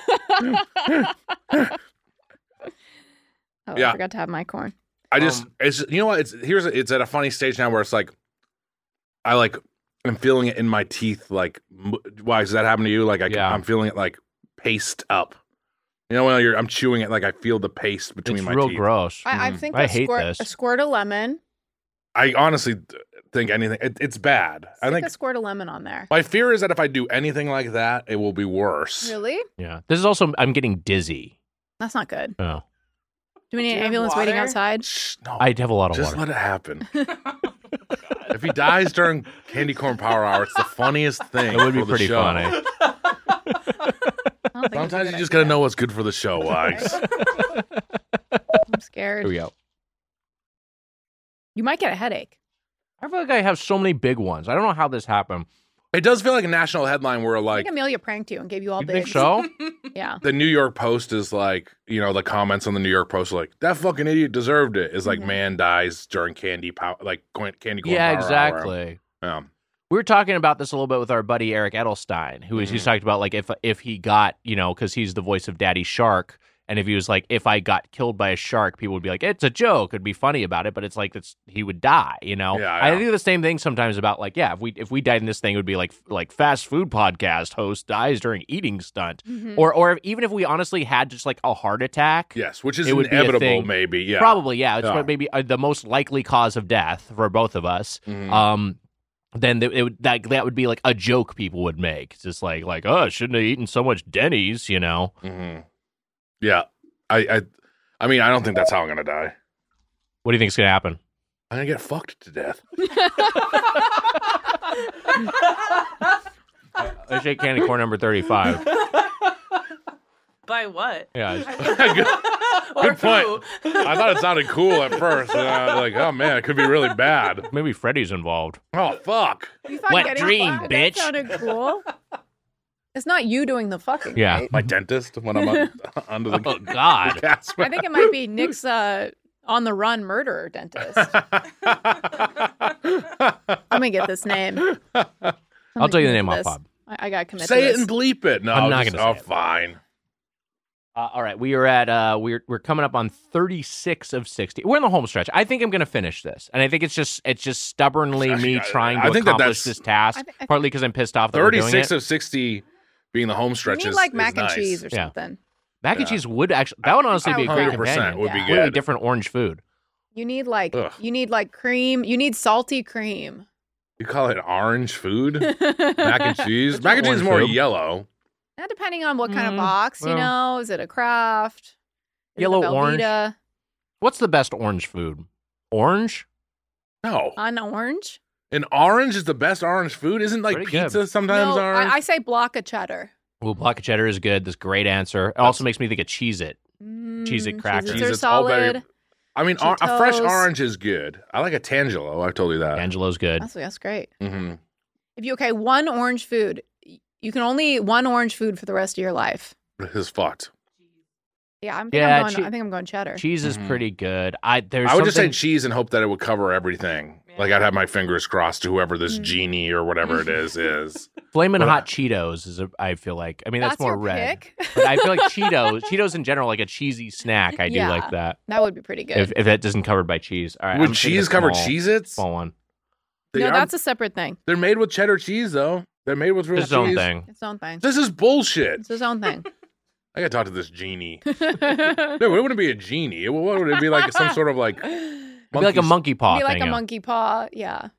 I forgot to have my corn. I just, it's, you know what? It's at a funny stage now where it's like, I'm feeling it in my teeth. Like, why does that happen to you? Like, I'm feeling it like paste up. You know, when I'm chewing it, like I feel the paste between my teeth. It's real gross. I think I hate this. A squirt of lemon. I honestly think anything, it's bad. I think a squirt of lemon on there. My fear is that if I do anything like that, it will be worse. Really? Yeah. This is also, I'm getting dizzy. That's not good. Oh. Do we need an ambulance waiting outside? No, I'd have a lot of just water. let it happen. If he dies during Candy Corn Power Hour, it's the funniest thing. It would be for the pretty show. funny. Sometimes you just got to know what's good for the show, Wags. I'm scared. Here we go. You might get a headache. I feel like I have so many big ones. I don't know how this happened. It does feel like a national headline where, I like, think Amelia pranked you and gave you all You bigs. think so? Yeah. the New York Post is like, you know, the comments on the New York Post are like, that fucking idiot deserved it. Is like, man dies during Candy Corn Yeah, Power Hour. exactly. Yeah. We were talking about this a little bit with our buddy Eric Edelstein, who he's talked about like if he got, you know, because he's the voice of Daddy Shark, and if he was like, if I got killed by a shark, people would be like, it's a joke, it'd be funny about it, but it's like he would die, you know. Yeah, I do the same thing sometimes about like, if we died in this thing, it would be like fast food podcast host dies during eating stunt, or even if we honestly had just like a heart attack. Yes, which is it would be a inevitable, thing. maybe. Yeah. Probably, yeah. It's Yeah. maybe the most likely cause of death for both of us. Then that would be like a joke people would make. It's just like oh, shouldn't have eaten so much Denny's, you know? Mm-hmm. Yeah. I mean, I don't think that's how I'm gonna die. What do you think is gonna happen? I'm gonna get fucked to death. I shake candy corn number 35. By what? Yeah. Good point. I thought it sounded cool at first, and I was like, oh man, it could be really bad. Maybe Freddy's involved. Oh fuck. You thought Wet getting dream, fucked? bitch. That sounded cool. It's not you doing the fucking. Yeah. Right? My dentist when I'm under the Oh God. gas I think it might be Nick's on the run murderer dentist. Let me get this name. I'll tell you the name off, Bob. I gotta commit Say to it this. and bleep it. No, I'm not just, gonna say it. fine. All right, we are at we're coming up on 36 of 60. We're in the home stretch. I think I'm going to finish this, and I think it's just stubbornly me trying to accomplish this task. Partly because I'm pissed off that 36 we're doing it. of 60 being the home You stretch need is like mac and nice. cheese or something. Mac and cheese would actually that would honestly be a great 100% companion. would be Yeah. good. Really different orange food. You need like Ugh. cream. You need salty cream. You call it orange food? Mac and cheese? Mac and cheese is orange more food. yellow. Now, depending on what kind of box, you well. know, is it a Kraft? Is it Yellow a orange. Velveeta? What's the best orange food? Orange? No. An orange? An orange is the best orange food? Isn't like Pretty pizza good. sometimes No, orange? I say block of cheddar. Ooh, block of cheddar is good. That's a great answer. It also makes me think of Cheez-It. Cheez-It crackers. Cheez-Its are Cheez-Its all better. solid. I mean, a fresh Cheetos. orange is good. I like a Tangelo. I've told you that. Angelo's good. That's great. Mm-hmm. If you one orange food, you can only eat one orange food for the rest of your life. It's fucked. Yeah, I think I'm going cheddar. Cheese is Mhm. pretty good. I would just say cheese and hope that it would cover everything. Like I'd have my fingers crossed to whoever this genie or whatever it is. Flamin' Hot Cheetos is I feel like. I mean, that's more your red. pick? But I feel like Cheetos in general, like a cheesy snack. I do Yeah. like that. That would be pretty good. If that isn't covered by cheese. All right. Would I'm taking cheese a cover small- Cheez-Its? Small one. no, that's a separate thing. They're made with cheddar cheese, though. They're made with real It's cheese. his own thing. It's its own thing. This is bullshit. It's his own thing. I gotta talk to this genie. No, it wouldn't be a genie. What would it be like? Some sort of like. It'd be like a monkey paw Be thing. like a yeah. monkey paw. Yeah.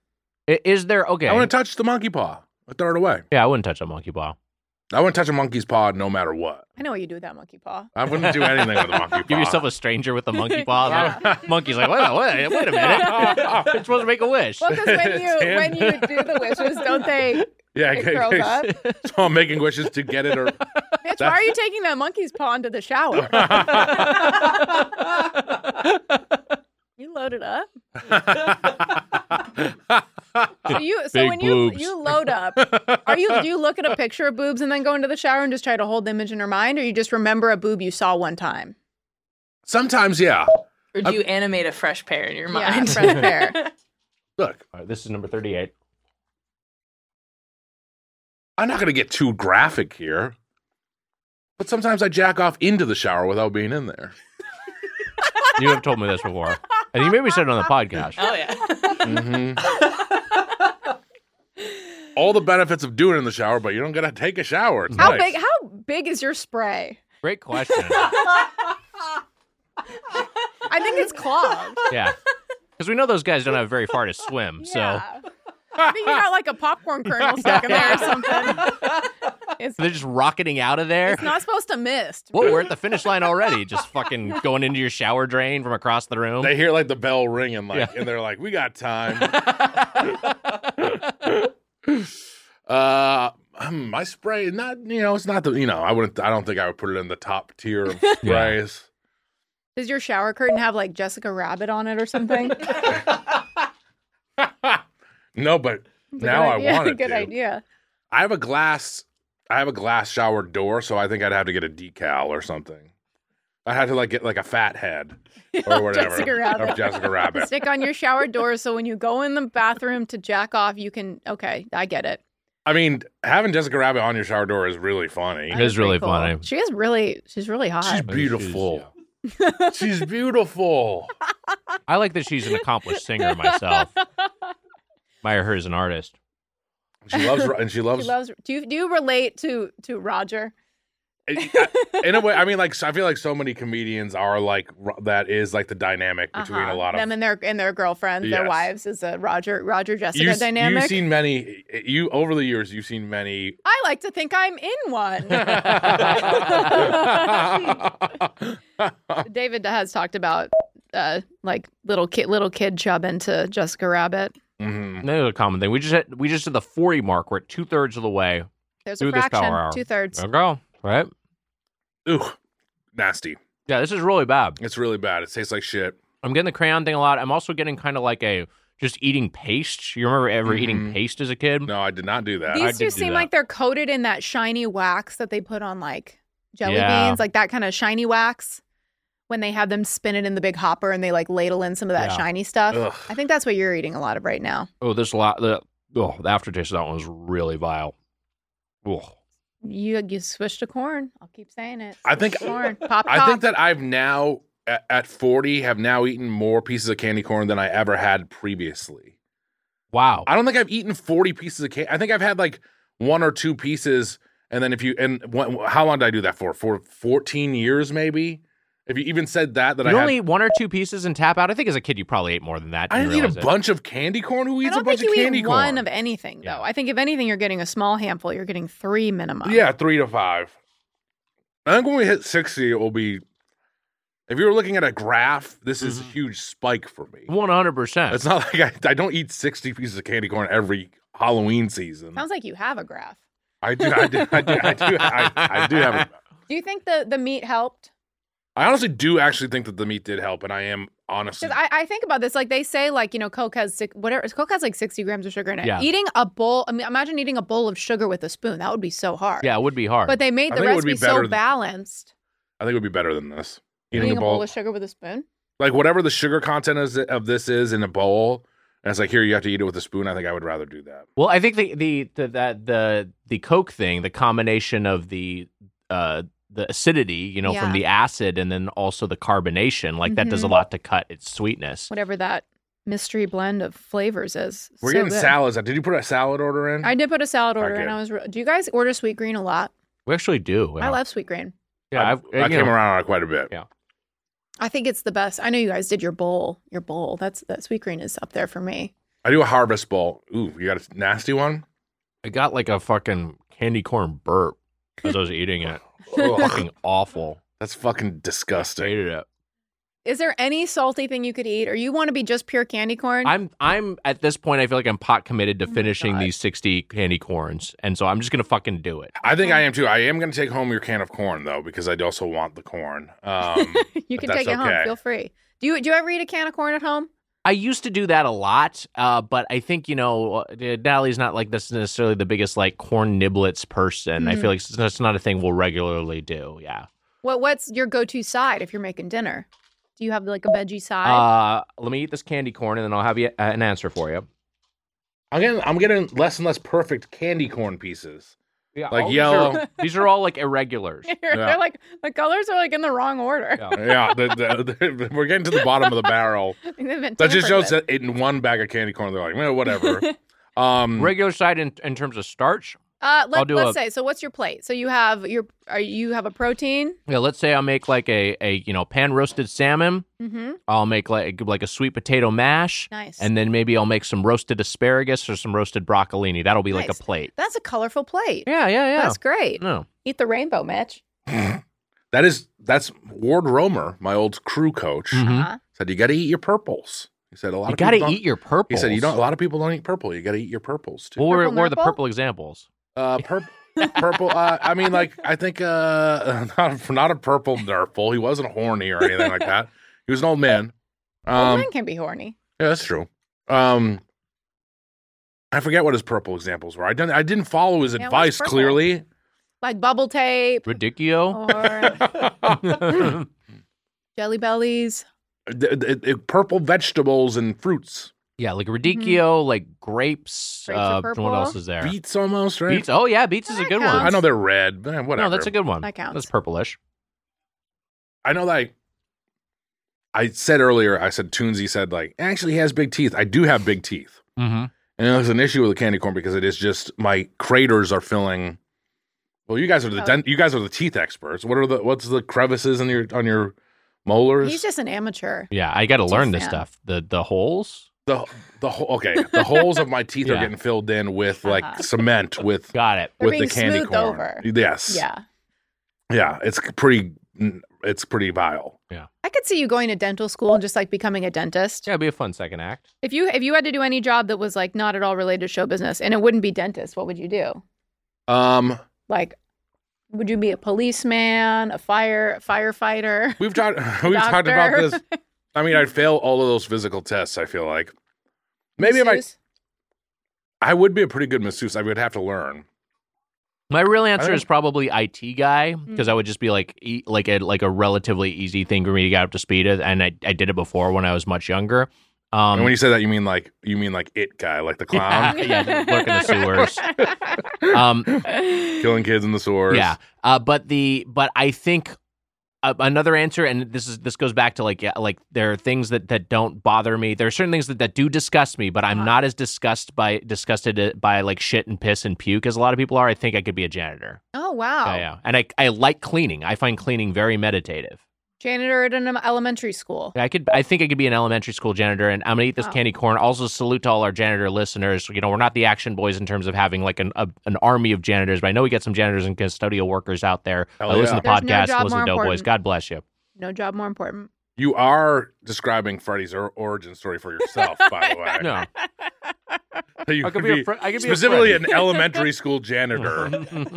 Is there okay? I want to touch the monkey paw. I throw it away. Yeah, I wouldn't touch a monkey paw. I wouldn't touch a monkey's paw no matter what. I know what you do with that monkey paw. I wouldn't do anything with a monkey paw. Give yourself a stranger with a monkey paw. Yeah. Monkey's like, wait a minute. You're supposed to make a wish. Well, because when you do the wishes, don't they? Yeah, It curls up. So I'm making wishes to get it. Or Mitch, why are you taking that monkey's paw into the shower? You loaded up. So when you load up, do you look at a picture of boobs and then go into the shower and just try to hold the image in your mind, or you just remember a boob you saw one time? Sometimes, yeah. Or do you animate a fresh pair in your Yeah, mind? fresh pair. Look, All right, this is number 38. I'm not going to get too graphic here, but sometimes I jack off into the shower without being in there. You have told me this before. And you maybe said it on the podcast. Oh, yeah. Mm-hmm. All the benefits of doing it in the shower, but you don't got to take a shower. It's How nice. big is your spray? Great question. I think it's clogged. Yeah. Because we know those guys don't have very far to swim. Yeah. I think you got like a popcorn kernel stuck in there or something. So they're just rocketing out of there. It's not supposed to mist. Well, we're at the finish line already. Just fucking going into your shower drain from across the room. They hear like the bell ringing, like, Yeah. and they're like, "We got time." My spray, not it's not the I don't think I would put it in the top tier of sprays. Does your shower curtain have like Jessica Rabbit on it or something? No, but now I want it. Good to. idea. I have a glass shower door, so I think I'd have to get a decal or something. I had to get like a fat head or whatever Jessica Rabbit. of Jessica Rabbit. Stick on your shower door so when you go in the bathroom to jack off, you can. Okay, I get it. I mean, having Jessica Rabbit on your shower door is really funny. It is really Pretty cool. funny. She's really hot. She's beautiful. She's beautiful. I like that she's an accomplished singer myself. Admire her as an artist. She loves. She loves. Do you relate to Roger? In a way, I mean, I feel like so many comedians are like that is like the dynamic between a lot of them and their girlfriends, their Yes. wives is a Roger Jessica dynamic. You've seen many. Over the years, you've seen many. I like to think I'm in one. David has talked about like little kid chub into Jessica Rabbit. Mm-hmm. That is a common thing. We just did the 40 mark. We're at 2/3 of the way. There's through a this fraction, power hour. 2/3. There we go. Right? Ooh, nasty. Yeah, this is really bad. It's really bad. It tastes like shit. I'm getting the crayon thing a lot. I'm also getting kind of like just eating paste. You remember ever eating paste as a kid? No, I did not do that. These two seem like they're coated in that shiny wax that they put on like jelly Yeah. beans, like that kind of shiny wax. When they have them spin it in the big hopper and they like ladle in some of that Yeah. shiny stuff. Ugh. I think that's what you're eating a lot of right now. Oh, the aftertaste of that one was really vile. Oh. You switched to corn. I'll keep saying it. I think- Switch to corn. Pop. I think that I've now at 40 have now eaten more pieces of candy corn than I ever had previously. Wow. I don't think I've eaten 40 pieces of candy. I think I've had like 1 or 2 pieces, and then how long did I do that for? For 14 years, maybe. If you even said that you only eat 1 or 2 pieces and tap out. I think as a kid you probably ate more than that. I Didn't didn't eat a realize it. bunch of candy corn. Who I eats a don't bunch think of you candy eat corn? one of anything though. Yeah. I think if anything, you're getting a small handful. You're getting 3 minimum. Yeah, 3 to 5. I think when we hit 60, it will be. If you were looking at a graph, this is a huge spike for me. 100%. It's not like I don't eat 60 pieces of candy corn every Halloween season. Sounds like you have a graph. I do have a. Do you think the meat helped? I honestly do actually think that the meat did help, and I am honestly. Because I think about this, like they say, like Coke has Coke has like 60 grams of sugar in it. Yeah. Eating a bowl, I mean, imagine eating a bowl of sugar with a spoon. That would be so hard. Yeah, it would be hard. But they made I the think it would be recipe better so than- balanced. I think it would be better than this. Eating a bowl of sugar with a spoon. Like whatever the sugar content of this is in a bowl, and it's like here you have to eat it with a spoon. I think I would rather do that. Well, I think the Coke thing, the combination of the acidity, from Yeah. the acid and then also the carbonation, like that does a Mhm. lot to cut its sweetness. Whatever that mystery blend of flavors is. We're So getting good. salads. Did you put a salad order in? I did put a salad order, Okay. and do you guys order sweet green a lot? We actually do. I love sweet green. Yeah, I came around on it quite a bit. Yeah. I think it's the best. I know you guys did your bowl. That sweet green is up there for me. I do a Harvest Bowl. Ooh, you got a nasty one? I got like a fucking candy corn burp as I was eating it. Fucking awful. That's fucking I disgusting. hated it. Is there any salty thing you could eat, or you want to be just pure candy corn? I'm at this point, I feel like I'm pot committed to Oh my finishing God. these 60 candy corns. And so I'm just going to fucking do it. I think I am too. I am going to take home your can of corn though, because I also want the corn. You can that's take it home. okay. Feel free. Do you ever eat a can of corn at home? I used to do that a lot, but I think, Natalie's not like this necessarily the biggest like corn niblets person. I feel like that's not a thing we'll regularly do. Yeah. What's your go-to side if you're making dinner? Do you have like a veggie side? Let me eat this candy corn and then I'll have you an answer for you. I'm getting less and less perfect candy corn pieces. Yeah, Like all yellow. These are all like irregulars. They're like the colors are like in the wrong order. Yeah. Yeah, we're getting to the bottom of the barrel. They've been That just tampered shows with. that in one bag of candy corn, they're like, well, whatever. Regular side in terms of starch. Let's do a- say. So, what's your plate? So you have you have a protein. Yeah, let's say I'll make like a pan roasted salmon. Mm-hmm. I'll make like a sweet potato mash. Nice. And then maybe I'll make some roasted asparagus or some roasted broccolini. That'll be like a Nice. plate. That's a colorful plate. Yeah. That's great. No. Eat the rainbow, Mitch. That's Ward Romer, my old crew coach, Uh-huh. said you got to eat your purples. He said a lot You of got to people don't- eat your purples. He said a lot of people don't eat purple. You got to eat your purples too. What were the Purple purple examples? Purple. I mean, like I think not a purple nurple. He wasn't horny or anything like that. He was an old man. Old men can be horny. Yeah, that's true. I forget what his purple examples were. I didn't follow his Yeah, what's advice purple? clearly. Like bubble tape Ridiculous. or jelly bellies. Purple vegetables and fruits. Yeah, like radicchio, like grapes. Grapes are What purple. else is there? Beets almost, right? Beets. Oh yeah, beets is a That good counts. one. I know they're red, but whatever. No, that's a good one. That counts. That's purplish. I know that I said earlier, I said Toonsy said like, actually he has big teeth. I do have big teeth. Mm-hmm. And there's an issue with the candy corn because it is just my craters are filling. Well, you guys are the teeth experts. What's the crevices on your molars? He's just an amateur. Yeah, I got to learn this fan. stuff. The holes. the holes of my teeth are Yeah. getting filled in with like cement with Got it. They're with the being candy smoothed corn. over. Yes. Yeah. It's pretty vile. I could see you going to dental school and just like becoming a dentist. Yeah, it'd be a fun second act. If you had to do any job that was like not at all related to show business and it wouldn't be dentist, what would you do? Like, would you be a policeman, a firefighter? We've talked about Doctor? this. I mean, I'd fail all of those physical tests, I feel like. Maybe if Masseuse? I would be a pretty good masseuse. I would have to learn. My real answer don't- is probably IT guy because I would just be like a relatively easy thing for me to get up to speed at, and I did it before when I was much younger. And when you say that, you mean like it guy, like the clown, yeah, lurk in the sewers. killing kids in the sewers. Yeah, but I think another answer, and this goes back to like there are things that don't bother me. There are certain things that do disgust me, but I'm not as disgusted by like shit and piss and puke as a lot of people are. I think I could be a janitor. Oh, wow. Yeah, and I like cleaning. I find cleaning very meditative. Janitor at an elementary school. I think I could be an elementary school janitor, and I'm gonna eat this candy corn. Also, salute to all our janitor listeners. You know, we're not the Action Boys in terms of having like an army of janitors, but I know we get some janitors and custodial workers out there. Hell Listen yeah. to There's no podcasts, job listen to more Doughboys. important. God bless you. No job more important. You are describing Freddy's origin story for yourself, by the way. No, So you I could could be a I could be a specifically Freddy. an elementary school janitor.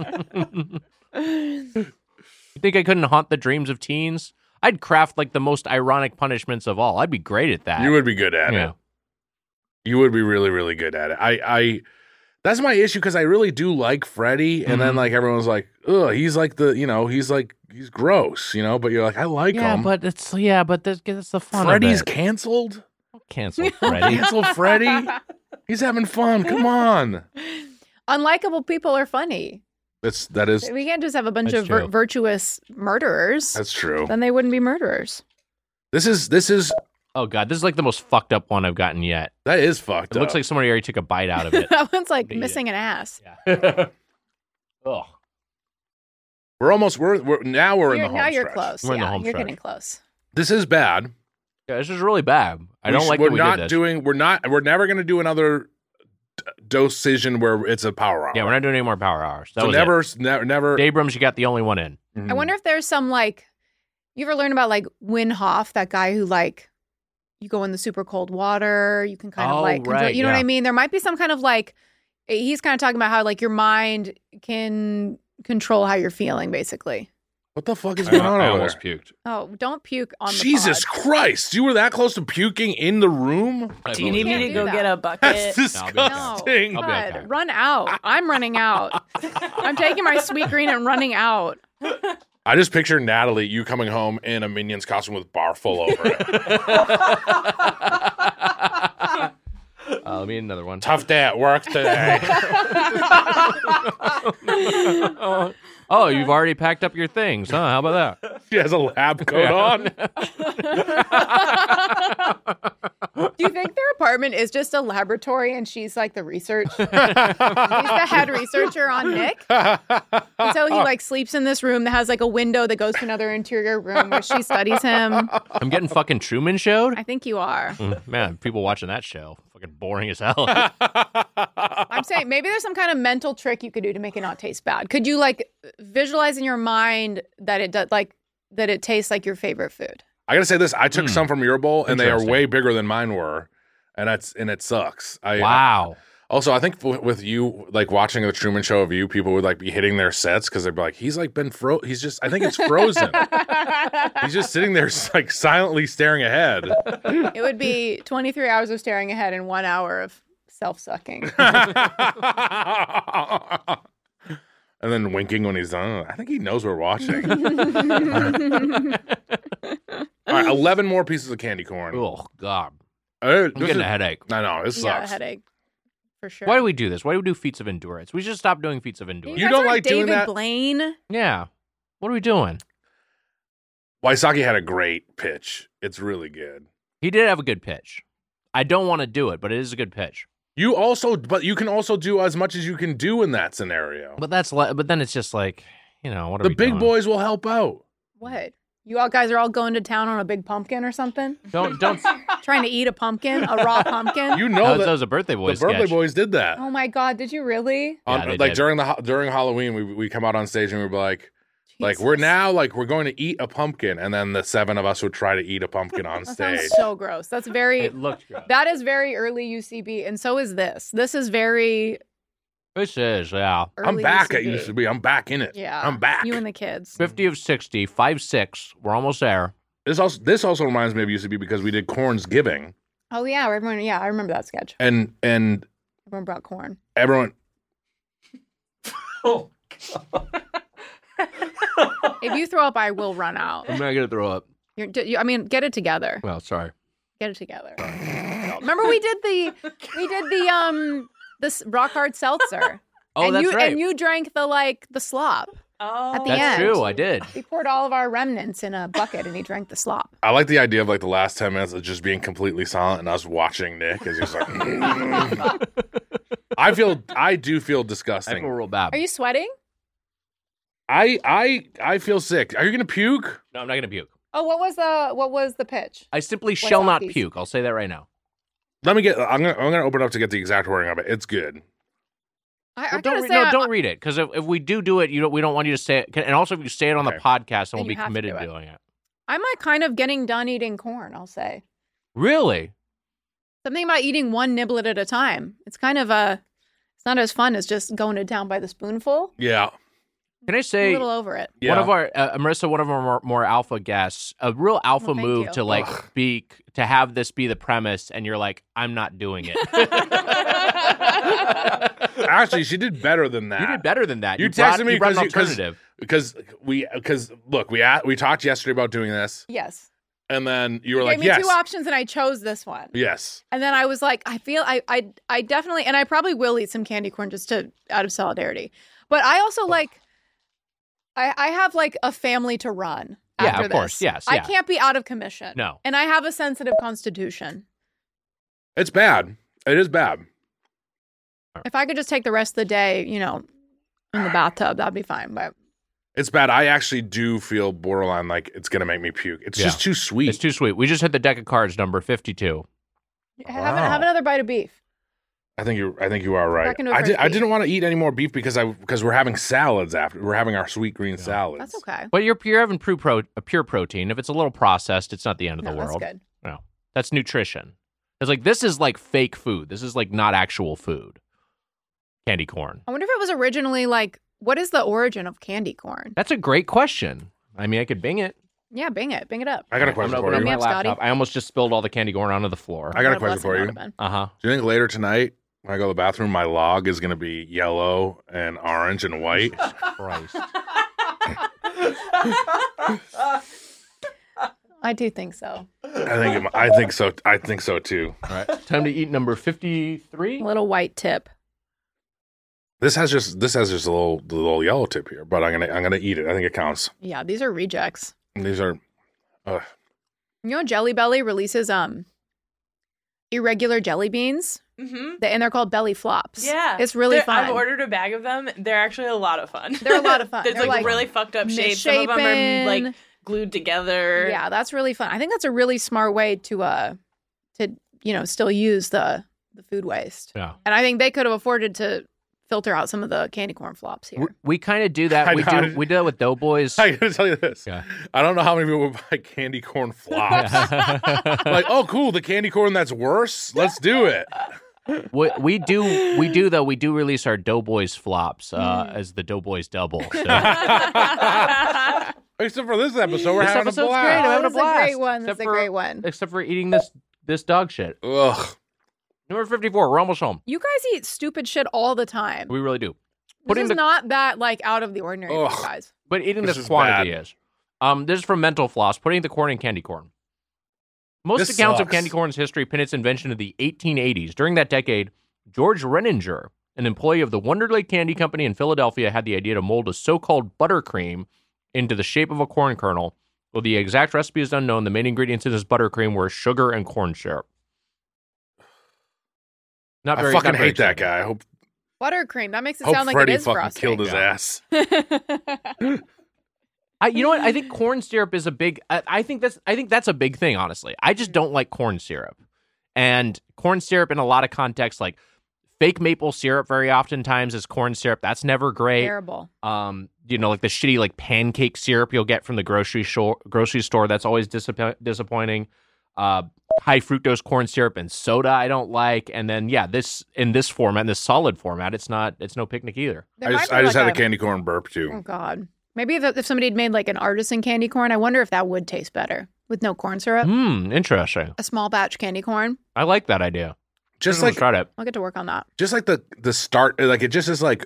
You think I couldn't haunt the dreams of teens? I'd craft like the most ironic punishments of all. I'd be great at that. You would be good at Yeah. it. You would be really, really good at it. I that's my issue because I really do like Freddy, and then like everyone's like, ugh, he's like he's gross, you know. But you're like, I like him. but that's the fun. Freddy's of it. canceled. Canceled Freddy. Cancel Freddy. He's having fun. Come on. Unlikable people are funny. That is We can't just have a bunch That's of true. virtuous murderers. that's true. Then they wouldn't be murderers. This is Oh god, this is like the most fucked up one I've gotten yet. that is fucked It up. looks like somebody already took a bite out of it. That one's like Eat it. missing an ass. Oh, we're now in the home Now you're stretch. close. We're in the Yeah, home you're stretch. getting close. This is bad. Yeah, this is really bad. I don't like that we did this. We're never going to do another dosation where it's a power hour. Yeah, we're not doing any more power hours. That so was never. Abrams, you got the only one in. I wonder if there's some like, you ever learn about like Wim Hof, that guy who like, you go in the super cold water, you can kind of like, right, you know what I mean? There might be some kind of like, he's kind of talking about how like your mind can control how you're feeling, basically. What the fuck is going on I over almost there? puked. Oh, don't puke on the Jesus pod. Christ. You were that close to puking in the room? Do you need me to Can't go do that. get a bucket? That's No, disgusting. I'll be God, okay. run out. I'm running out. I'm taking my sweet green and running out. I just picture Natalie, you coming home in a Minions costume with Barful over it. Let me get another one. Tough day at work today. Oh, you've already packed up your things, huh? How about that? She has a lab coat on. Do you think their apartment is just a laboratory and she's like the research? He's the head researcher on Nick. And so he like sleeps in this room that has like a window that goes to another interior room where she studies him. I'm getting fucking Truman Showed? I think you are. Man, people watching that show. Fucking boring as hell. I'm saying maybe there's some kind of mental trick you could do to make it not taste bad. Could you like visualize in your mind that it does like that it tastes like your favorite food? I gotta say this: I took some from your bowl, and they are Interesting. way bigger than mine were, and it sucks. Wow. Also, I think with you like watching the Truman Show of you, people would like be hitting their sets because they'd be like, "He's like been He's just. I think it's frozen. He's just sitting there like silently staring ahead." It would be 23 hours of staring ahead and 1 hour of self-sucking. And then winking when he's done. I think he knows we're watching. All right, 11 more pieces of candy corn. Oh, God. I'm I'm getting a headache. I know, this Yeah, a sucks. headache. For sure. Why do we do this? Why do we do feats of endurance? We should stop doing feats of endurance. You guys don't are like doing David that? Blaine? Yeah. What are we doing? Wysocki had a great pitch. It's really good. He did have a good pitch. I don't want to do it, but it is a good pitch. But you can also do as much as you can do in that scenario. But but then it's just like, what are The we big doing? boys will help out. What? You all guys are all going to town on a big pumpkin or something? Don't. Trying to eat a pumpkin? A raw pumpkin? You know that that was a birthday the boys. Birthday sketch. Boys did that. Oh my God, did you really? Yeah, they Like did. during Halloween, we come out on stage and we'd be like Jesus. we're going to eat a pumpkin, and then the 7 of us would try to eat a pumpkin on That stage. sounds so gross. That's very, It looked good. that is very early UCB, and so is this. This is very This is, yeah. I'm early back UCB. at UCB. I'm back in it. Yeah. I'm back. You and the kids. 50 of 60, 5-6. We're almost there. This also reminds me of UCB because we did Corn's Giving, Oh yeah, everyone. Yeah, I remember that sketch. and Everyone brought corn. everyone. If you throw up, I will run out. I'm not going to throw up. I mean, get it together. Well, sorry. Get it together. Remember we did this rock hard seltzer. Oh, and that's you, right. And you drank the slop. Oh, At the That's end. true. I did. We poured all of our remnants in a bucket, and he drank the slop. I like the idea of like the last 10 minutes of just being completely silent and us watching Nick as he's like. I do feel I disgusting. feel real bad. Are you sweating? I feel sick. Are you gonna puke? No, I'm not going to puke. Oh, what was the pitch? I simply shall not Wasabi's. puke. I'll say that right now. I'm gonna open up to get the exact wording of it. It's good. I But gotta don't, say, don't read it, because if we do it, we don't want you to say it. And also, if you say it on the Okay. podcast, then Then we'll be you have to committed do to it. doing it. I'm like kind of getting done eating corn. I'll say Really? something about eating one niblet at a time. It's kind of it's not as fun as just going to town by the spoonful. Yeah. Can I I'm a say little over it. Yeah. one of our Marissa, one of our more alpha guests, a real alpha Well, thank move you. to like to have this be the premise, and you're like, I'm not doing it. Actually, she did better than that. You did better than that. You brought- texted me you brought an because alternative. because look, we talked yesterday about doing this, Yes. and then you were You like, gave me yes, 2 options, and I chose this one. yes. And then I was like, I feel I definitely, and I probably will eat some candy corn just out of solidarity. But I also like, I have like a family to run. Yeah, after of course. this. Yes, I yeah. can't be out of commission. No. And I have a sensitive constitution. It's bad. It is bad. If I could just take the rest of the day, in the bathtub, that'd be fine. But It's bad. I actually do feel borderline like it's gonna make me puke. It's just too sweet. It's too sweet. We just hit the deck of cards number 52. Have another bite of beef. I think you are right. Back into a I fresh beef. didn't want to eat any more beef because we're having salads after. We're having our sweet green salads. That's okay. But you're having pure protein. If it's a little processed, it's not the end of the world. That's good. No, that's nutrition. It's like this is like fake food. This is like not actual food. Candy corn. I wonder if it was originally like, what is the origin of candy corn? That's a great question. I mean, I could Bing it. Yeah, Bing it up. I got a question for open you. me my up, Scotty. laptop. I almost just spilled all the candy corn onto the floor. I got a What a question for blessing you. that would've been. Uh-huh. Do you think later tonight when I go to the bathroom, my log is going to be yellow and orange and white? Christ. I do think so. I think so. I think so too. All right. Time to eat number 53. A little white tip. This has just a little yellow tip here, but I'm gonna eat it. I think it counts. Yeah, these are rejects. These are. You know, Jelly Belly releases irregular jelly beans, Mm-hmm. and they're called belly flops. Yeah. It's really fun. I've ordered a bag of them. They're actually a lot of fun. They're a lot of fun. There's They're like, like really fucked up shapes. Some of them are misshapen. like glued together. Yeah, that's really fun. I think that's a really smart way to still use the food waste. Yeah. And I think they could have afforded to filter out some of the candy corn flops here. We kind of do that. We do that with Doughboys. I gotta tell you this. Yeah. I don't know how many people would buy candy corn flops. Like, oh, cool, the candy corn that's worse. Let's do it. We do though. We do release our Doughboys flops as the Doughboys double. So. Except for this episode, we're This having a episode's blast. great. I'm having a That's a blast. great one. That's Except a for- great one. Except for eating this dog shit. Ugh. Number 54. We're almost home. You guys eat stupid shit all the time. We really do. This is not that like out of the ordinary for you Ugh. guys. But eating This this is quantity bad. is. This is from Mental Floss. Putting the corn in candy corn. Most This accounts of sucks. candy corn's history pin its invention to the 1880s. During that decade, George Renninger, an employee of the Wonder Lake Candy Company in Philadelphia, had the idea to mold a so-called buttercream into the shape of a corn kernel. Though the exact recipe is unknown, the main ingredients in this buttercream were sugar and corn syrup. Not very. I fucking not very hate that exciting. guy. I hope Buttercream. That makes it hope sound like Freddie it is fucking frosting. killed his ass. You know what? I think corn syrup is a big. I think that's a big thing. Honestly, I just don't like corn syrup, and corn syrup in a lot of contexts, like fake maple syrup, very oftentimes is corn syrup. That's never great. Terrible. Like the shitty like pancake syrup you'll get from the grocery store. That's always disappointing. High fructose corn syrup and soda I don't like, and then this in this format, in this solid format, it's no picnic either. There I might just be had like a candy corn burp too. Oh God. Maybe if somebody had made like an artisan candy corn, I wonder if that would taste better with no corn syrup. Interesting. A small batch candy corn. I like that idea. Just Everyone's like tried it. I'll get to work on that. just like the start, like it just is like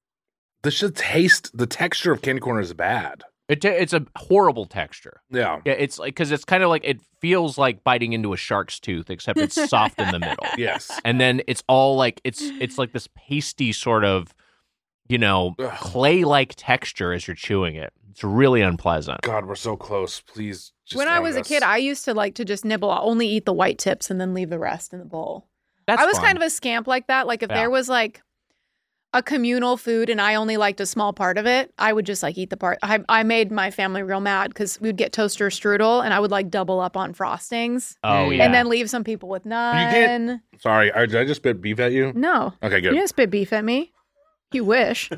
the texture of candy corn is bad. It's a horrible texture. Yeah. Yeah, it's like because it's kind of like it feels like biting into a shark's tooth, except it's soft in the middle. Yes. And then it's all like it's like this pasty sort of, clay-like texture as you're chewing it. It's really unpleasant. God, we're so close. Please. Just When I end was a this. kid, I used to like to just nibble. I'll only eat the white tips and then leave the rest in the bowl. That's I was fun. kind of a scamp like that. Like if Yeah. there was like a communal food and I only liked a small part of it, I would just like eat the part. I made my family real mad because we'd get toaster strudel and I would like double up on frostings Oh yeah. and then leave some people with none. can't- Sorry, did I just spit beef at you? No. Okay, You good. didn't spit beef at me. You wish.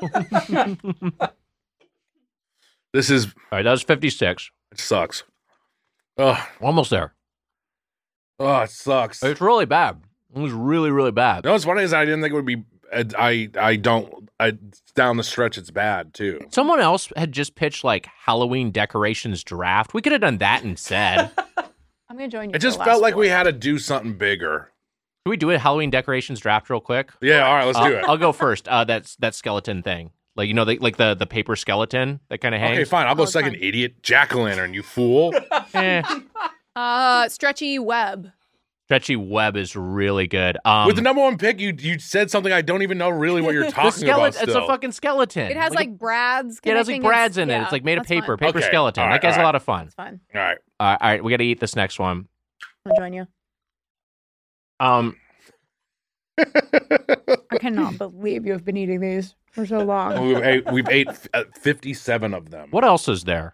This is All right, that was 56. it sucks. Oh, Almost there. it sucks. It's really bad. It was really, really bad. No, what's funny is I didn't think it would be. Down the stretch, it's bad too. Someone else had just pitched like Halloween decorations draft. We could have done that instead. I'm going to join you. It just felt like we had to do something bigger. Should we do a Halloween decorations draft real quick? Yeah, all right, let's do it. I'll go first. That's that skeleton thing. Like the paper skeleton that kind of hangs. Okay, fine. I'll go it's second, fine. idiot. Jack-o'-lantern, you fool. Stretchy web. Stretchy web is really good. With the number one pick, you said something I don't even know really what you're the talking about skeleton. It's still. a fucking skeleton. It has like brads. yeah, it has like connecting brads in it. yeah, It's like made of that's paper, fun. paper Okay, skeleton. all right, That guy's all a right. lot of fun. It's fun. All right. All right, we got to eat this next one. I'll join you. I cannot believe you have been eating these for so long. We've ate 57 of them. What else is there?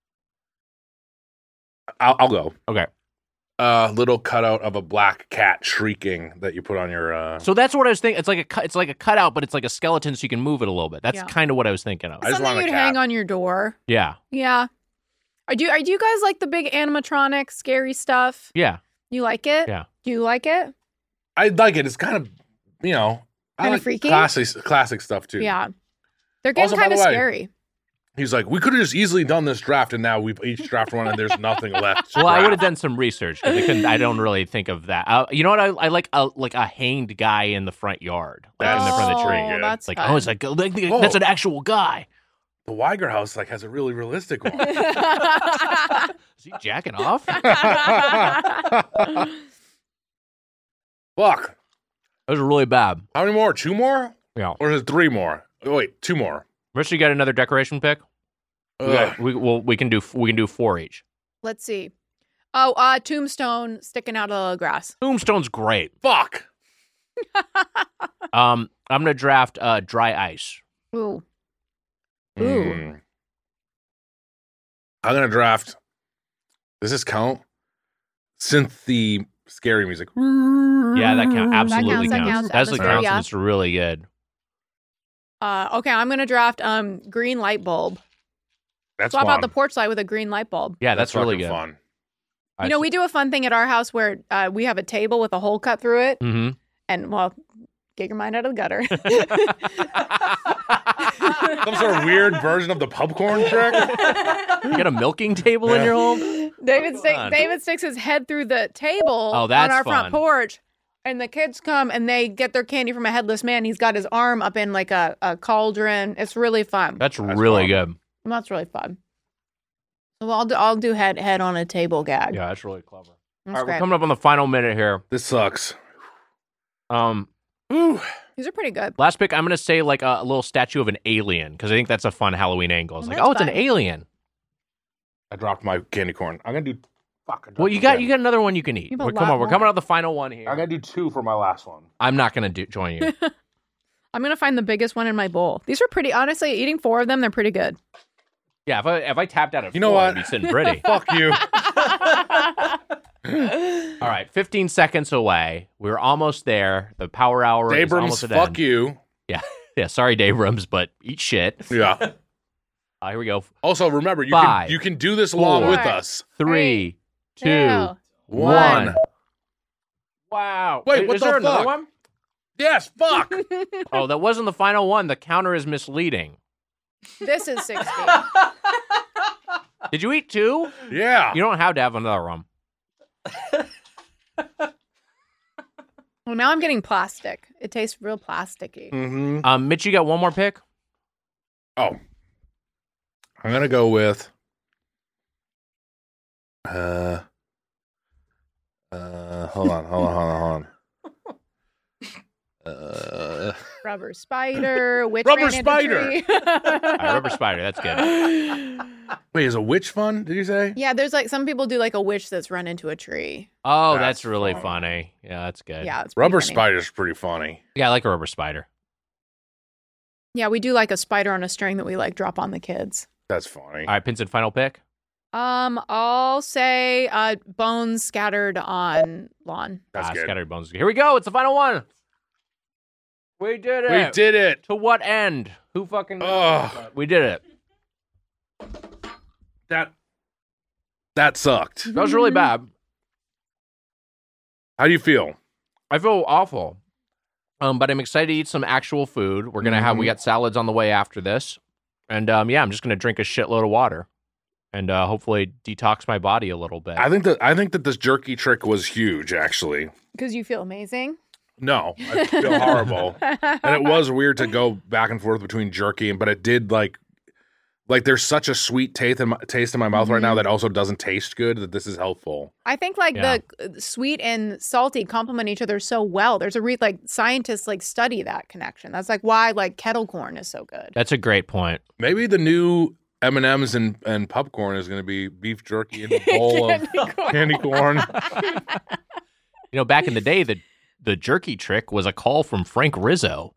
I'll go. Okay. Little cutout of a black cat shrieking that you put on your. So that's what I was thinking. It's like a cutout, but it's like a skeleton, so you can move it a little bit. That's kind of what I was thinking of. I just Something want a you'd cat. hang on your door. Yeah. Yeah. Are you guys like the big animatronic scary stuff? Yeah. You like it? Yeah. Do you like it? I like it. It's kind of, I Kinda like freaky? classic stuff too. Yeah. They're getting Also, by kind of the way, scary. He's like, we could have just easily done this draft, and now we've each drafted one, and there's nothing left. Well, I would have done some research because I don't really think of that. You know what? I like a hanged guy in the front yard, like in the front of the tree. Oh, that's Like, fun. it's like that's an actual guy. The Weiger house has a really realistic one. Is he jacking off? Fuck. That was really bad. How many more? 2 more? Yeah. Or is it 3 more? Oh, wait, 2 more. Rich, you got another decoration pick? Ugh. We can do 4 each. Let's see. Oh, tombstone sticking out of the grass. Tombstone's great. Fuck. I'm gonna draft dry ice. Ooh. Mm. I'm gonna draft. Does this count? Synthy scary music. Yeah, that counts. Absolutely that counts. counts. That's what Atmosphere, counts. yeah. And it's really good. Okay, I'm gonna draft green light bulb. That's Swap fun. out the porch light with a green light bulb. Yeah, that's really fucking good. fun. You know, we do a fun thing at our house where we have a table with a hole cut through it, Mm-hmm. and get your mind out of the gutter. Some sort of weird version of the popcorn trick. You got a milking table in your home? David sticks his head through the table Oh, that's on our fun. front porch, and the kids come and they get their candy from a headless man. He's got his arm up in like a cauldron. It's really fun. That's really fun. good. That's really fun. So I'll do head on a table gag. Yeah, that's really clever. That's All right, great. we're coming up on the final minute here. This sucks. Ooh. These are pretty good. Last pick, I'm going to say like a little statue of an alien because I think that's a fun Halloween angle. It's Well, like, that's it's an fun. alien. I dropped my candy corn. I'm gonna do. Fuck. I dropped Well, you my got another one you can eat. You have a We're coming lot out the final one here. I'm gonna do 2 for my last one. I'm not going to join you. I'm gonna find the biggest one in my bowl. These are pretty. Honestly, eating 4 of them, they're pretty good. Yeah, if I tapped out at You know 4, what? I'd be sitting pretty. Fuck you. All right, 15 seconds away. We're almost there. The power hour is almost Dabrams, at fuck end. you. Yeah, sorry, Dabrams, but eat shit. Yeah. Here we go. Also, remember, you 5, can do this along 4, with us. 3, 2, 2, 1. Wow. Wait, what is the there another fuck? one? Yes, fuck. Oh, that wasn't the final one. The counter is misleading. This is 60. Did you eat 2? Yeah. You don't have to have another one. Well, now I'm getting plastic. It tastes real plasticky. Mm-hmm. Mitch, you got one more pick? Oh. I'm gonna go with hold on. Rubber spider, witch Rubber ran into spider. tree. Rubber spider. That's good. Wait, is a witch fun? Did you say? Yeah, there's like some people do like a witch that's run into a tree. Oh, That's that's really fun. funny. Yeah, that's good. Yeah, it's pretty Rubber funny. spider's pretty funny. Yeah, I like a rubber spider. Yeah, we do like a spider on a string that we like drop on the kids. That's funny. All right, Pinson, final pick. I'll say bones scattered on lawn. That's good. Scattered bones. Here we go. It's the final one. We did it. We did it. To what end? Who fucking? Ugh. We did it. That sucked. That was really bad. How do you feel? I feel awful. But I'm excited to eat some actual food. We're gonna have. We got salads on the way after this, and yeah, I'm just gonna drink a shitload of water, and hopefully detox my body a little bit. I think that this jerky trick was huge, actually. Because you feel amazing. No, I feel horrible. And it was weird to go back and forth between jerky, but it did like there's such a sweet taste in my mouth right now that also doesn't taste good, that this is helpful. I think like the sweet and salty complement each other so well. There's a scientists like study that connection. That's like why like kettle corn is so good. That's a great point. Maybe the new M&Ms and popcorn is going to be beef jerky in a bowl of candy corn. You know, back in the day, the the jerky trick was a call from Frank Rizzo.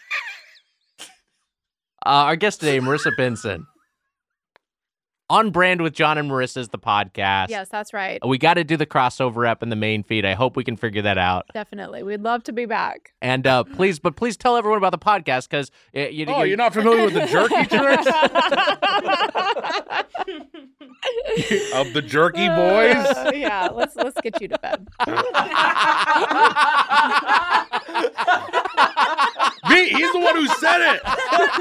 Our guest today, Marissa Benson. On Brand with John and Marissa is the podcast. Yes, that's right. We got to do the crossover up in the main feed. I hope we can figure that out. Definitely. We'd love to be back. And please tell everyone about the podcast because you're not familiar with the jerky tricks of the Jerky Boys? Yeah, let's get you to bed. Me, he's the one who said it.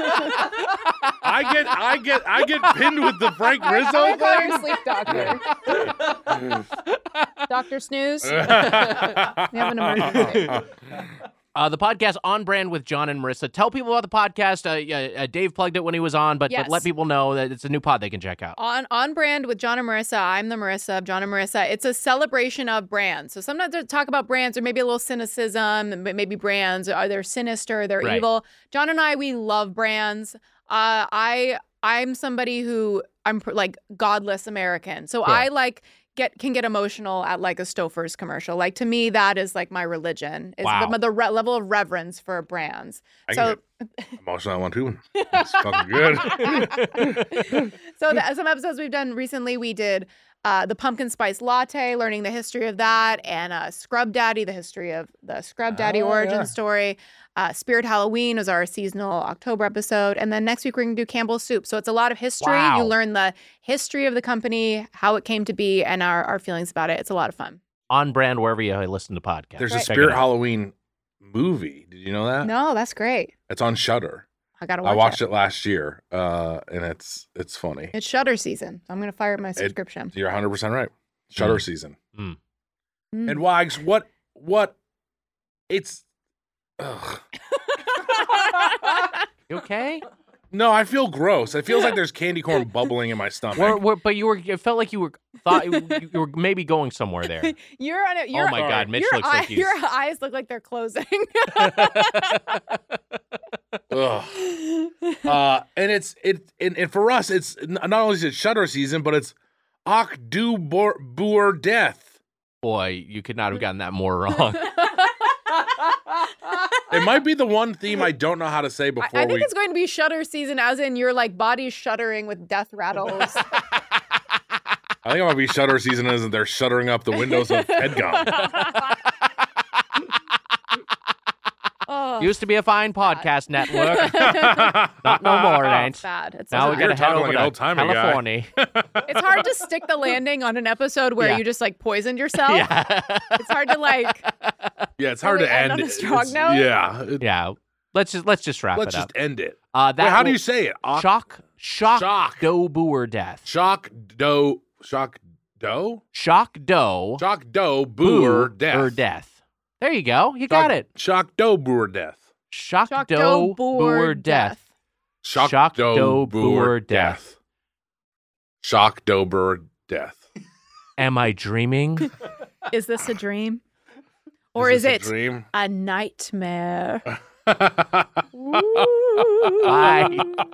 I get pinned with the Frank Rizzo I call thing. your sleep doctor. Dr. Snooze. We have an emergency. The podcast On Brand with John and Marissa. Tell people about the podcast. Dave plugged it when he was on, but let people know that it's a new pod they can check out. On Brand with John and Marissa. I'm the Marissa of John and Marissa. It's a celebration of brands. So sometimes they talk about brands or maybe a little cynicism, maybe brands are they're sinister, they're evil. John and I, we love brands. I'm somebody who I'm like godless American. So cool. I can get emotional at like a Stouffer's commercial. Like to me, that is like my religion. Is the level of reverence for brands. I get emotional at one too. It's fucking good. So some episodes we've done recently, we did the pumpkin spice latte, learning the history of that, and Scrub Daddy, the history of the Scrub Daddy origin story. Spirit Halloween was our seasonal October episode. And then next week, we're going to do Campbell's Soup. So it's a lot of history. Wow. You learn the history of the company, how it came to be, and our feelings about it. It's a lot of fun. On Brand, wherever you listen to podcasts. There's a Spirit Halloween movie. Did you know that? No, that's great. It's on Shudder. I got to watch it. I watched it last year, and it's funny. It's Shudder season. I'm going to fire up my subscription. You're 100% right. Shudder season. And Wags, what it's... Ugh. You okay? No, I feel gross. It feels like there's candy corn bubbling in my stomach. But it felt like you were maybe going somewhere there. Oh my God, Mitch looks confused. Your eyes look like they're closing. Ugh. And for us, it's not only is it Shudder season, but it's Ach du Boer Death. Boy, you could not have gotten that more wrong. It might be the one theme I don't know how to say before. I think it's going to be Shudder season, as in your like body shuddering with death rattles. I think it might be Shudder season, as they're shuttering up the windows of HeadGum. Used to be a fine podcast network. Not no more, it ain't. It's bad. It's now we got to head over to California. It's hard to stick the landing on an episode where you just like poisoned yourself. Yeah. It's hard to like. Yeah, it's hard to end on a strong note. Yeah. Yeah. Let's just wrap it up. Let's just end it. Wait, how do you say it? Shock dough boer death. Shock dough boer death. There you go. You got it. Shock dough boer death. Shock dough boer death. Shock dough boer death. Shock dough boer death. Am I dreaming? Is this a dream? Or is it a nightmare? Bye.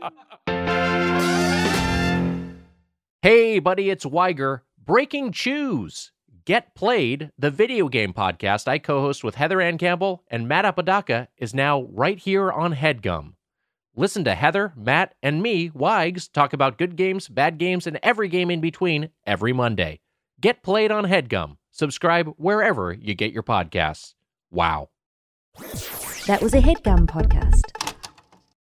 Hey, buddy, it's Weiger. Breaking Choose. Get Played, the video game podcast I co-host with Heather Ann Campbell and Matt Apodaca, is now right here on HeadGum. Listen to Heather, Matt, and me, Weigs, talk about good games, bad games, and every game in between every Monday. Get Played on HeadGum. Subscribe wherever you get your podcasts. Wow. That was a HeadGum podcast.